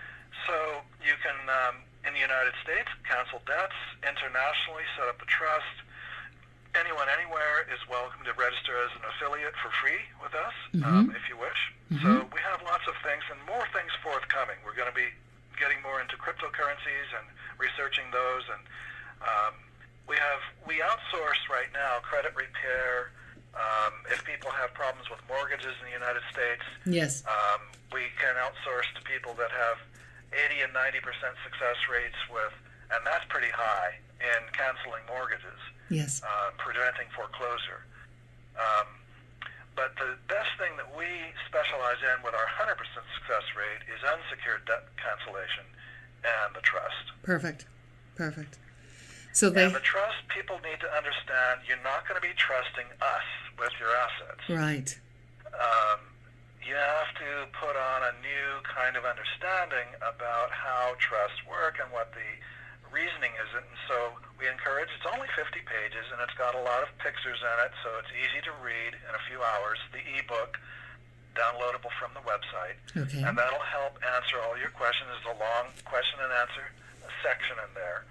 So you can, um, in the United States, cancel debts, internationally set up a trust. Anyone anywhere is welcome to register as an affiliate for free with us, Mm-hmm. um, if you wish. Mm-hmm. So we have lots of things and more things forthcoming. We're going to be getting more into cryptocurrencies and researching those. And um, we have we outsource right now credit repair. Um, if people have problems with mortgages in the United States, Yes. um, we can outsource to people that have eighty and ninety percent success rates with, and that's pretty high in canceling mortgages. Yes. Uh, preventing foreclosure. Um, but the best thing that we specialize in with our one hundred percent success rate is unsecured debt cancellation and the trust. Perfect. Perfect. So they... And the trust, people need to understand you're not going to be trusting us with your assets. Right. Um, you have to put on a new kind of understanding about how trusts work and what the reasoning is. And so we encourage, it's only fifty pages, and it's got a lot of pictures in it, so it's easy to read in a few hours. The ebook, downloadable from the website. Okay. And that'll help answer all your questions. There's a long question and answer section in there.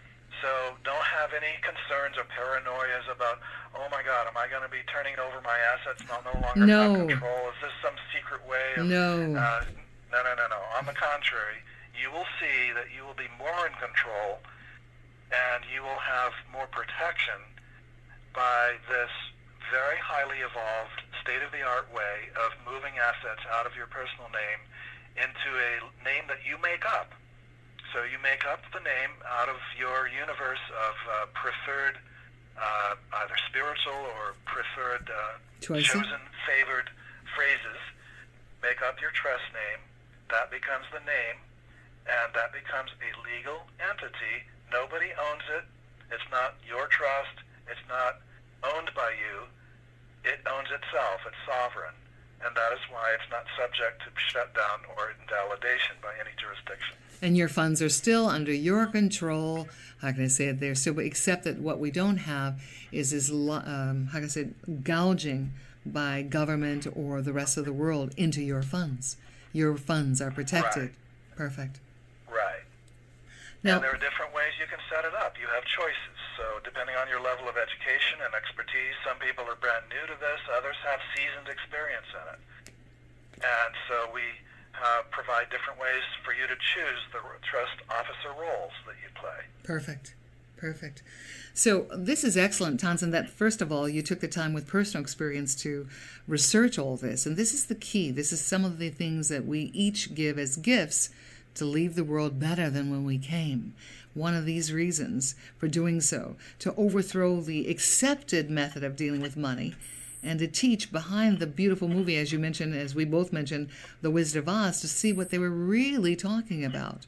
So don't have any concerns or paranoias about, oh my God, am I going to be turning over my assets and I'll no longer No. have control? Is this some secret way of... No. Uh, no, no, no, no. On the contrary, you will see that you will be more in control and you will have more protection by this very highly evolved, state-of-the-art way of moving assets out of your personal name into a name that you make up. So you make up the name out of your universe of uh, preferred, uh, either spiritual or preferred, uh, Choices. chosen, favored phrases. Make up your trust name. That becomes the name, and that becomes a legal entity. Nobody owns it. It's not your trust. It's not owned by you. It owns itself. It's sovereign. And that is why it's not subject to shutdown or invalidation by any jurisdiction. And your funds are still under your control. How can I say it? They're still, except that what we don't have is this, um, how can I say it, gouging by government or the rest of the world into your funds. Your funds are protected. Right. Perfect. Right. Now, and there are different ways you can set it up. You have choices. So depending on your level of education and expertise, some people are brand new to this, others have seasoned experience in it. And so we uh, provide different ways for you to choose the trust officer roles that you play. perfect. Perfect. So this is excellent, Townsend, that first of all, you took the time with personal experience to research all this. And this is the key. This is some of the things that we each give as gifts to leave the world better than when we came. One of these reasons for doing so, to overthrow the accepted method of dealing with money and to teach behind the beautiful movie, as you mentioned, as we both mentioned, The Wizard of Oz, to see what they were really talking about.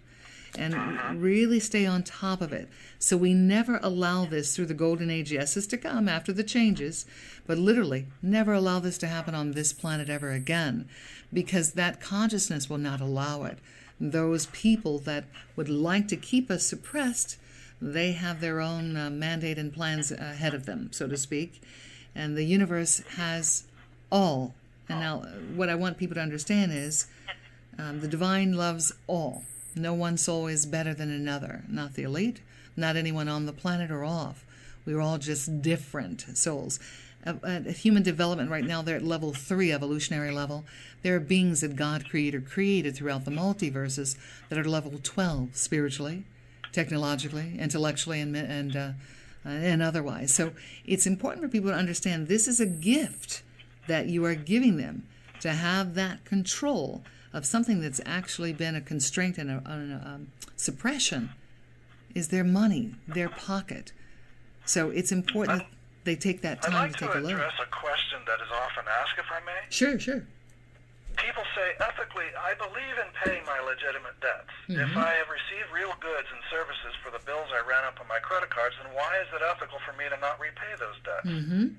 And really stay on top of it. So we never allow this through the golden age. Yes, it's to come after the changes, but literally never allow this to happen on this planet ever again, because that consciousness will not allow it. Those people that would like to keep us suppressed, they have their own uh, mandate and plans ahead of them, so to speak. And the universe has all. And now what I want people to understand is um, the divine loves all. No one soul is better than another, not the elite, not anyone on the planet or off. We're all just different souls. At, at human development right now, they're at level three, evolutionary level. There are beings that God created, created throughout the multiverses that are level twelve, spiritually, technologically, intellectually, and and uh, and otherwise. So it's important for people to understand this is a gift that you are giving them, to have that control of something that's actually been a constraint and a, a, a suppression, is their money, their pocket. So it's important that they take that time I'd like to take a to look. address a question that is often asked, if I may. Sure, sure. People say, ethically, I believe in paying my legitimate debts. Mm-hmm. If I have received real goods and services for the bills I ran up on my credit cards, then why is it ethical for me to not repay those debts? Mm-hmm.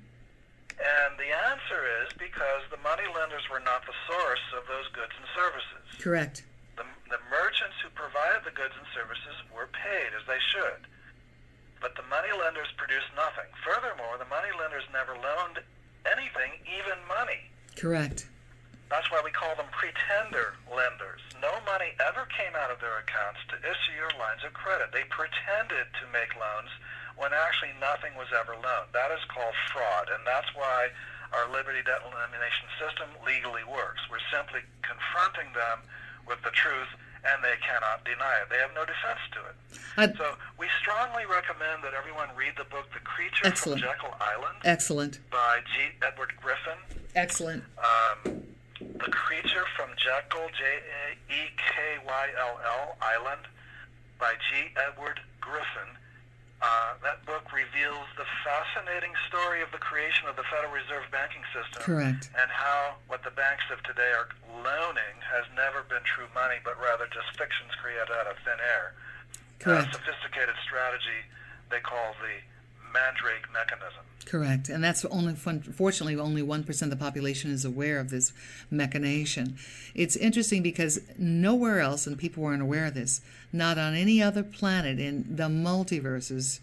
And the answer is because the money lenders were not the source of those goods and services. Correct. The, the merchants who provided the goods and services were paid as they should. But the money lenders produced nothing. Furthermore, the money lenders never loaned anything, even money. Correct. That's why we call them pretender lenders. No money ever came out of their accounts to issue your lines of credit. They pretended to make loans when actually nothing was ever loaned. That is called fraud, and that's why our Liberty Debt Elimination System legally works. We're simply confronting them with the truth, and they cannot deny it. They have no defense to it. I'd... So we strongly recommend that everyone read the book The Creature Excellent. from Jekyll Island Excellent. by G. Edward Griffin. Excellent. Um, The Creature from Jekyll, J A E K Y L L, Island, by G. Edward Griffin. Uh, that book reveals the fascinating story of the creation of the Federal Reserve banking system. Correct. And how what the banks of today are loaning has never been true money, but rather just fictions created out of thin air. Correct. A sophisticated strategy they call the Mandrake mechanism. Correct. And that's only, fortunately, only one percent of the population is aware of this machination. It's interesting because nowhere else, and people weren't aware of this, not on any other planet in the multiverses,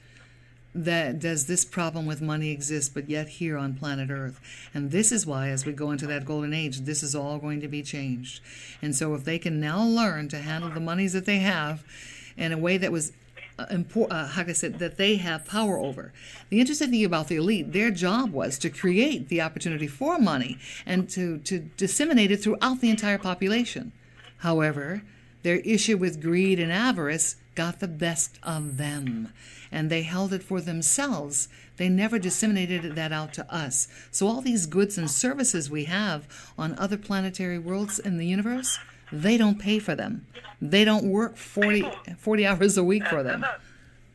that does this problem with money exist, but yet here on planet Earth. And this is why, as we go into that golden age, this is all going to be changed. And so if they can now learn to handle the monies that they have in a way that was Import, uh, how I said, that they have power over. The interesting thing about the elite, their job was to create the opportunity for money and to, to disseminate it throughout the entire population. However, their issue with greed and avarice got the best of them, and they held it for themselves. They never disseminated that out to us. So all these goods and services we have on other planetary worlds in the universe, they don't pay for them. They don't work forty, forty hours a week for them. And that,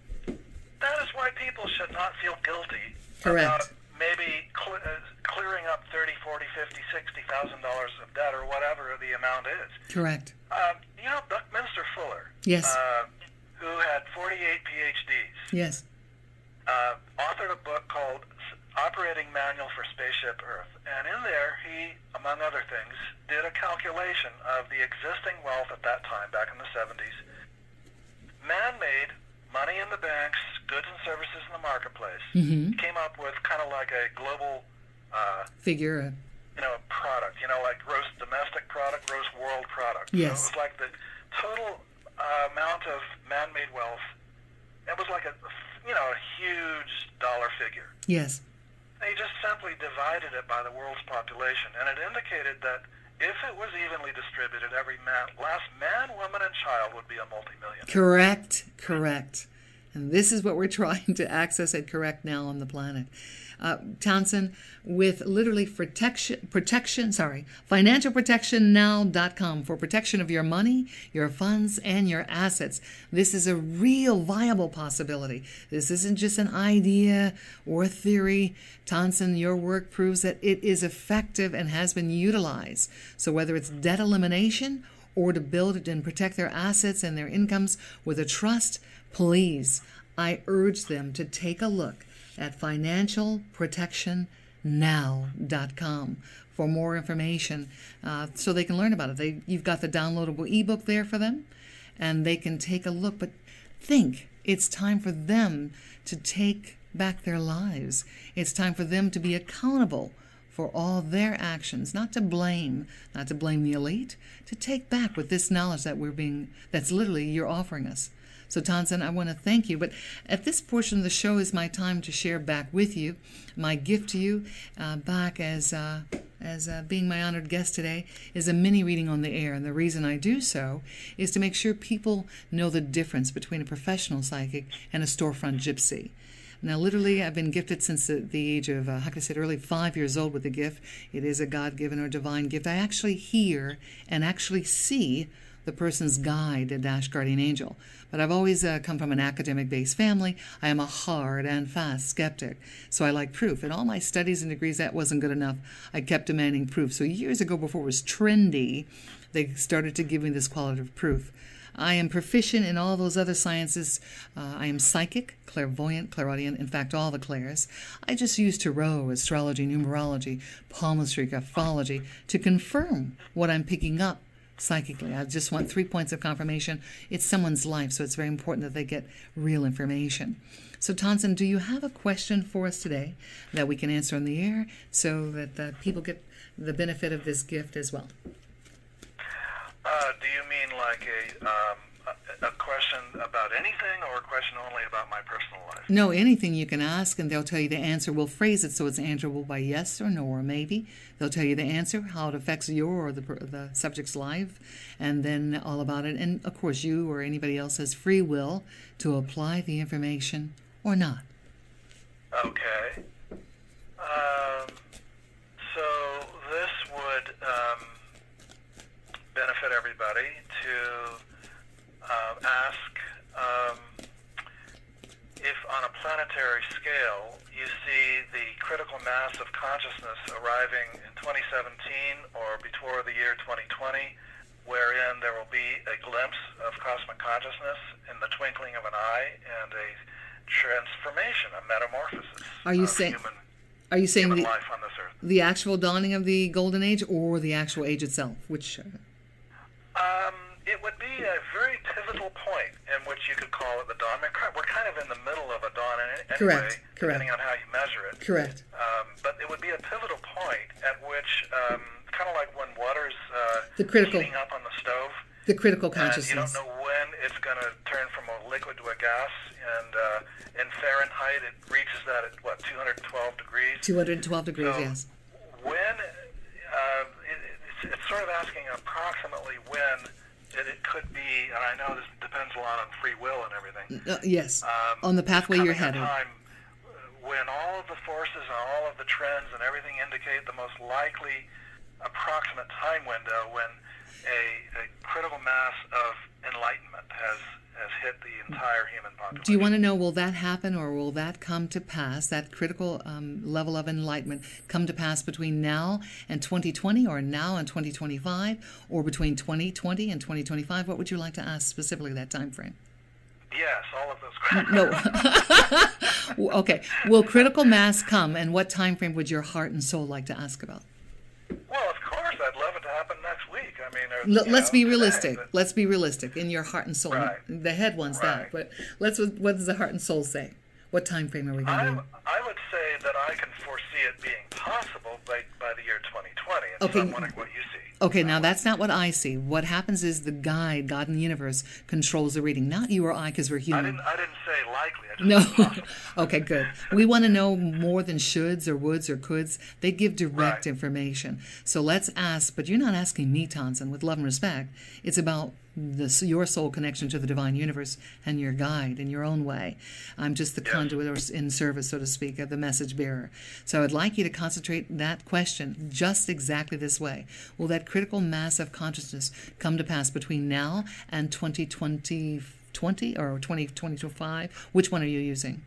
that is why people should not feel guilty Correct. about maybe cl- uh, clearing up thirty, forty, fifty, sixty thousand dollars of debt or whatever the amount is. Correct. Um, you know, Buckminster Fuller, Yes. uh, who had forty-eight P H Ds, Yes. uh, authored a book called Operating Manual for Spaceship Earth. And in there, he, among other things, did a calculation of the existing wealth at that time, back in the seventies. Man-made, money in the banks, goods and services in the marketplace. Mm-hmm. Came up with kind of like a global, uh, Figure. you know, product. You know, like gross domestic product, gross world product. Yes. So it was like the total uh, amount of man-made wealth. It was like a, you know, a huge dollar figure. Yes. They just simply divided it by the world's population, and it indicated that if it was evenly distributed, every man, last man, woman, and child would be a multimillionaire. Correct. Correct. And this is what we're trying to access and correct now on the planet. Uh, Townsend, with literally protection, protection, sorry, financial protection now dot com for protection of your money, your funds, and your assets. This is a real viable possibility. This isn't just an idea or theory. Townsend, your work proves that it is effective and has been utilized. So whether it's debt elimination or to build and protect their assets and their incomes with a trust, please, I urge them to take a look at financial protection now dot com for more information, uh, so they can learn about it. They, you've got the downloadable ebook there for them, and they can take a look. But think, it's time for them to take back their lives. It's time for them to be accountable for all their actions, not to blame, not to blame the elite, to take back with this knowledge that we're being, that's literally you're offering us. So, Townsend, I want to thank you. But at this portion of the show is my time to share back with you. My gift to you, uh, back as uh, as uh, being my honored guest today, is a mini reading on the air. And the reason I do so is to make sure people know the difference between a professional psychic and a storefront gypsy. Now, literally, I've been gifted since the, the age of, uh, like I said, early five years old with the gift. It is a God-given or divine gift. I actually hear and actually see the person's guide, a dash guardian angel. But I've always uh, come from an academic-based family. I am a hard and fast skeptic, so I like proof. In all my studies and degrees, that wasn't good enough. I kept demanding proof. So years ago, before it was trendy, they started to give me this qualitative proof. I am proficient in all those other sciences. Uh, I am psychic, clairvoyant, clairaudient, in fact, all the clairs. I just use tarot, astrology, numerology, palmistry, graphology to confirm what I'm picking up psychically. I just want three points of confirmation. It's someone's life, so it's very important that they get real information. So, Townsend, do you have a question for us today that we can answer on the air so that the people get the benefit of this gift as well? Uh, do you mean like a, um, a a question about anything, or a question only about my personal life? No, anything you can ask, and they'll tell you the answer. We'll phrase it so it's answerable by yes or no or maybe. They'll tell you the answer, how it affects your or the the subject's life, and then all about it. And, of course, you or anybody else has free will to apply the information or not. Okay. Um, so this would um, benefit everybody to uh, ask um, if on a planetary scale you see the critical mass of consciousness arriving in twenty seventeen or before the year twenty twenty, wherein there will be a glimpse of cosmic consciousness in the twinkling of an eye and a transformation, a metamorphosis Are you of saying? human, Are you saying human the, life on this earth. the actual dawning of the golden age or the actual age itself? Which? Uh, Um, it would be a very pivotal point in which you could call it the dawn. We're kind of in the middle of a dawn anyway, Correct, correct. depending on how you measure it. correct. Um, but it would be a pivotal point at which, um, kind of like when water's uh, The critical- heating up on the stove, The critical and you consciousness. don't know when it's going to turn from a liquid to a gas. And uh, in Fahrenheit, it reaches that at, what, two hundred twelve degrees? two hundred twelve degrees, So yes. When, uh, it, it's, it's sort of asking approximately when it, it could be, and I know this depends a lot on free will and everything. Uh, yes, Um, on the pathway you're coming headed. a time when all of the forces and all of the trends and everything indicate the most likely approximate time window when a, a critical mass of enlightenment has has hit the entire human population. Do you want to know, will that happen or will that come to pass, that critical um, level of enlightenment come to pass between now and twenty twenty or now and twenty twenty-five or between twenty twenty and twenty twenty-five? What would you like to ask specifically that time frame? Yes, all of those questions. No. Okay. Will critical mass come, and what time frame would your heart and soul like to ask about? Well, of course, I'd love it to happen next week. I mean, there's, L- you let's know, be today, realistic. but- Let's be realistic in your heart and soul. Right. The head wants that, Right. but let's. What does the heart and soul say? What time frame are we going to I, do? I would say that I can foresee it being possible by, by the year twenty twenty, and Okay. so I'm wondering what you see. Okay, now that's not what I see. What happens is the guide, God in the universe, controls the reading, not you or I, because we're I human. didn't, I didn't say likely. I just said No. possible. Okay, good. We want to know more than shoulds or woulds or coulds. They give direct Right. information. So let's ask, but you're not asking me, Townsend, with love and respect. It's about this, your soul connection to the divine universe and your guide in your own way. I'm just the Yes. conduit or in service, so to speak, of the message bearer. So I'd like you to concentrate that question just exactly this way. Will that critical mass of consciousness come to pass between now and twenty twenty, twenty or twenty twenty-five? Which one are you using?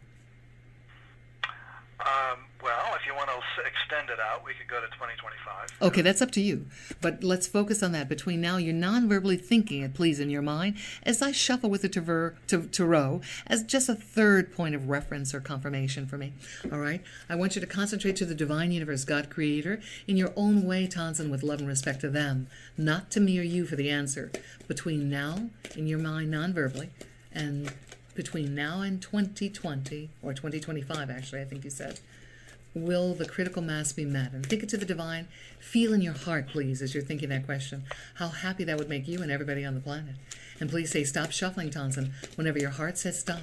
Um, well, if you want to s- extend it out, we could go to twenty twenty-five. Okay, that's up to you. But let's focus on that. Between now, you're non-verbally thinking it, please, in your mind, as I shuffle with the tarot, tarot as just a third point of reference or confirmation for me. All right? I want you to concentrate to the divine universe, God Creator, in your own way, Tanzen, with love and respect to them, not to me or you for the answer. Between now, in your mind, non-verbally, and between now and twenty twenty, or twenty twenty-five, actually, I think you said, will the critical mass be met? And think it to the divine. Feel in your heart, please, as you're thinking that question, how happy that would make you and everybody on the planet. And please say, stop shuffling, Tanzen, whenever your heart says stop.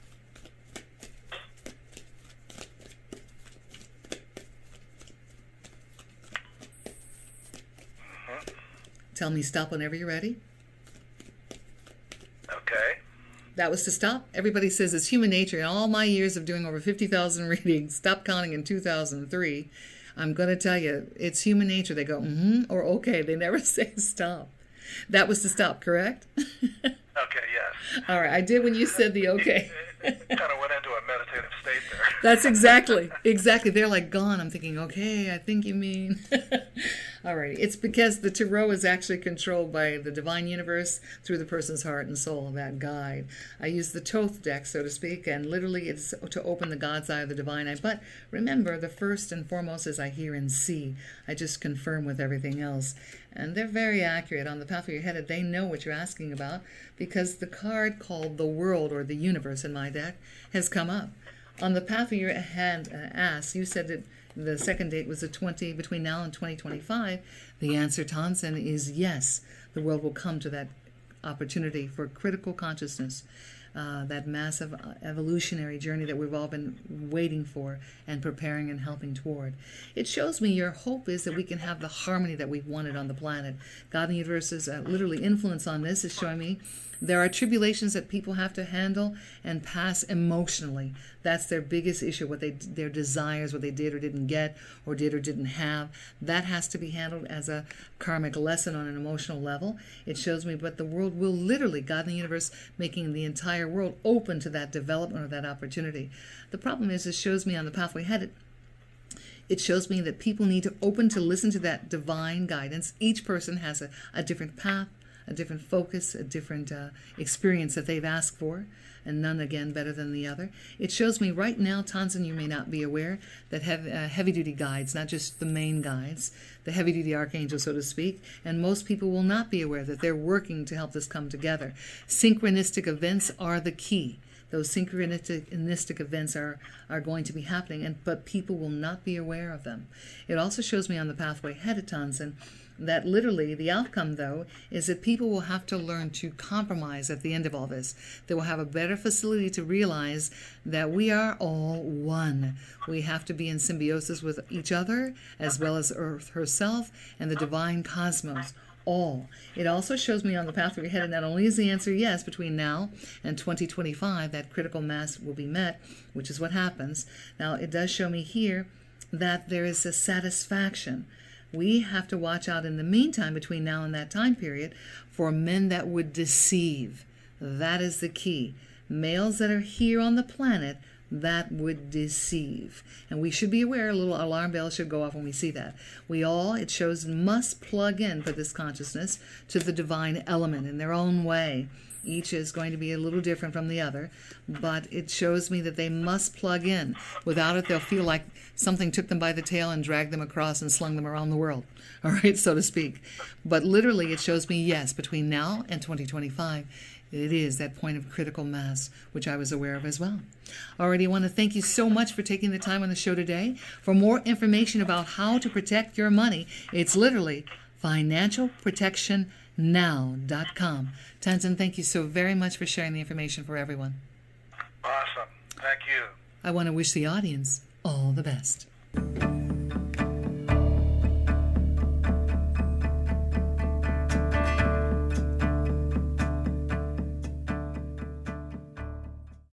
Mm-hmm. Tell me stop whenever you're ready. Okay. That was to stop. Everybody says it's human nature. In all my years of doing over fifty thousand readings, stop counting in two thousand three, I'm going to tell you, it's human nature. They go, mm-hmm, or okay. They never say stop. That was to stop, correct? Okay, yes. All right. I did when you said the okay. It, it kind of went into a meditative state there. That's exactly, exactly. They're like gone. I'm thinking, okay, I think you mean. All right. It's because the tarot is actually controlled by the divine universe through the person's heart and soul, that guide. I use the Thoth deck, so to speak, and literally it's to open the God's eye of the divine eye. But remember, the first and foremost is I hear and see. I just confirm with everything else. And they're very accurate. On the path where you're headed, they know what you're asking about because the card called the world or the universe in my deck has come up. On the path where your hand uh, asked, you said that the second date was the twenty between now and twenty twenty-five. The answer, Tanzen, is yes. The world will come to that opportunity for critical consciousness, uh, that massive evolutionary journey that we've all been waiting for and preparing and helping toward. It shows me your hope is that we can have the harmony that we've wanted on the planet. God and the universe's uh, literally influence on this is showing me there are tribulations that people have to handle and pass emotionally. That's their biggest issue, what they, their desires, what they did or didn't get or did or didn't have. That has to be handled as a karmic lesson on an emotional level. It shows me, but the world will literally, God and the universe, making the entire world open to that development or that opportunity. The problem is, it shows me on the pathway headed, it shows me that people need to open to listen to that divine guidance. Each person has a, a different path, a different focus, a different uh, experience that they've asked for, and none, again, better than the other. It shows me right now, Tanzen, you may not be aware, that heavy, uh, heavy-duty guides, not just the main guides, the heavy-duty archangels, so to speak, and most people will not be aware that they're working to help this come together. Synchronistic events are the key. Those synchronistic events are, are going to be happening, and but people will not be aware of them. It also shows me on the pathway headed, Tanzen, that literally the outcome, though, is that people will have to learn to compromise at the end of all this. They will have a better facility to realize that we are all one. We have to be in symbiosis with each other, as well as Earth herself and the divine cosmos. All. It also shows me on the path we're headed, not only is the answer yes, between now and twenty twenty-five, that critical mass will be met, which is what happens. Now, it does show me here that there is a satisfaction. We have to watch out in the meantime, between now and that time period, for men that would deceive. That is the key. Males that are here on the planet that would deceive. And we should be aware, a little alarm bell should go off when we see that. We all, it shows, must plug in for this consciousness to the divine element in their own way. Each is going to be a little different from the other, but it shows me that they must plug in. Without it, they'll feel like something took them by the tail and dragged them across and slung them around the world, all right, so to speak. But literally, it shows me, yes, between now and twenty twenty-five, it is that point of critical mass, which I was aware of as well. Already, I want to thank you so much for taking the time on the show today. For more information about how to protect your money, it's literally financial protection now dot com. Tanzen, thank you so very much for sharing the information for everyone. Awesome. Thank you. I want to wish the audience all the best.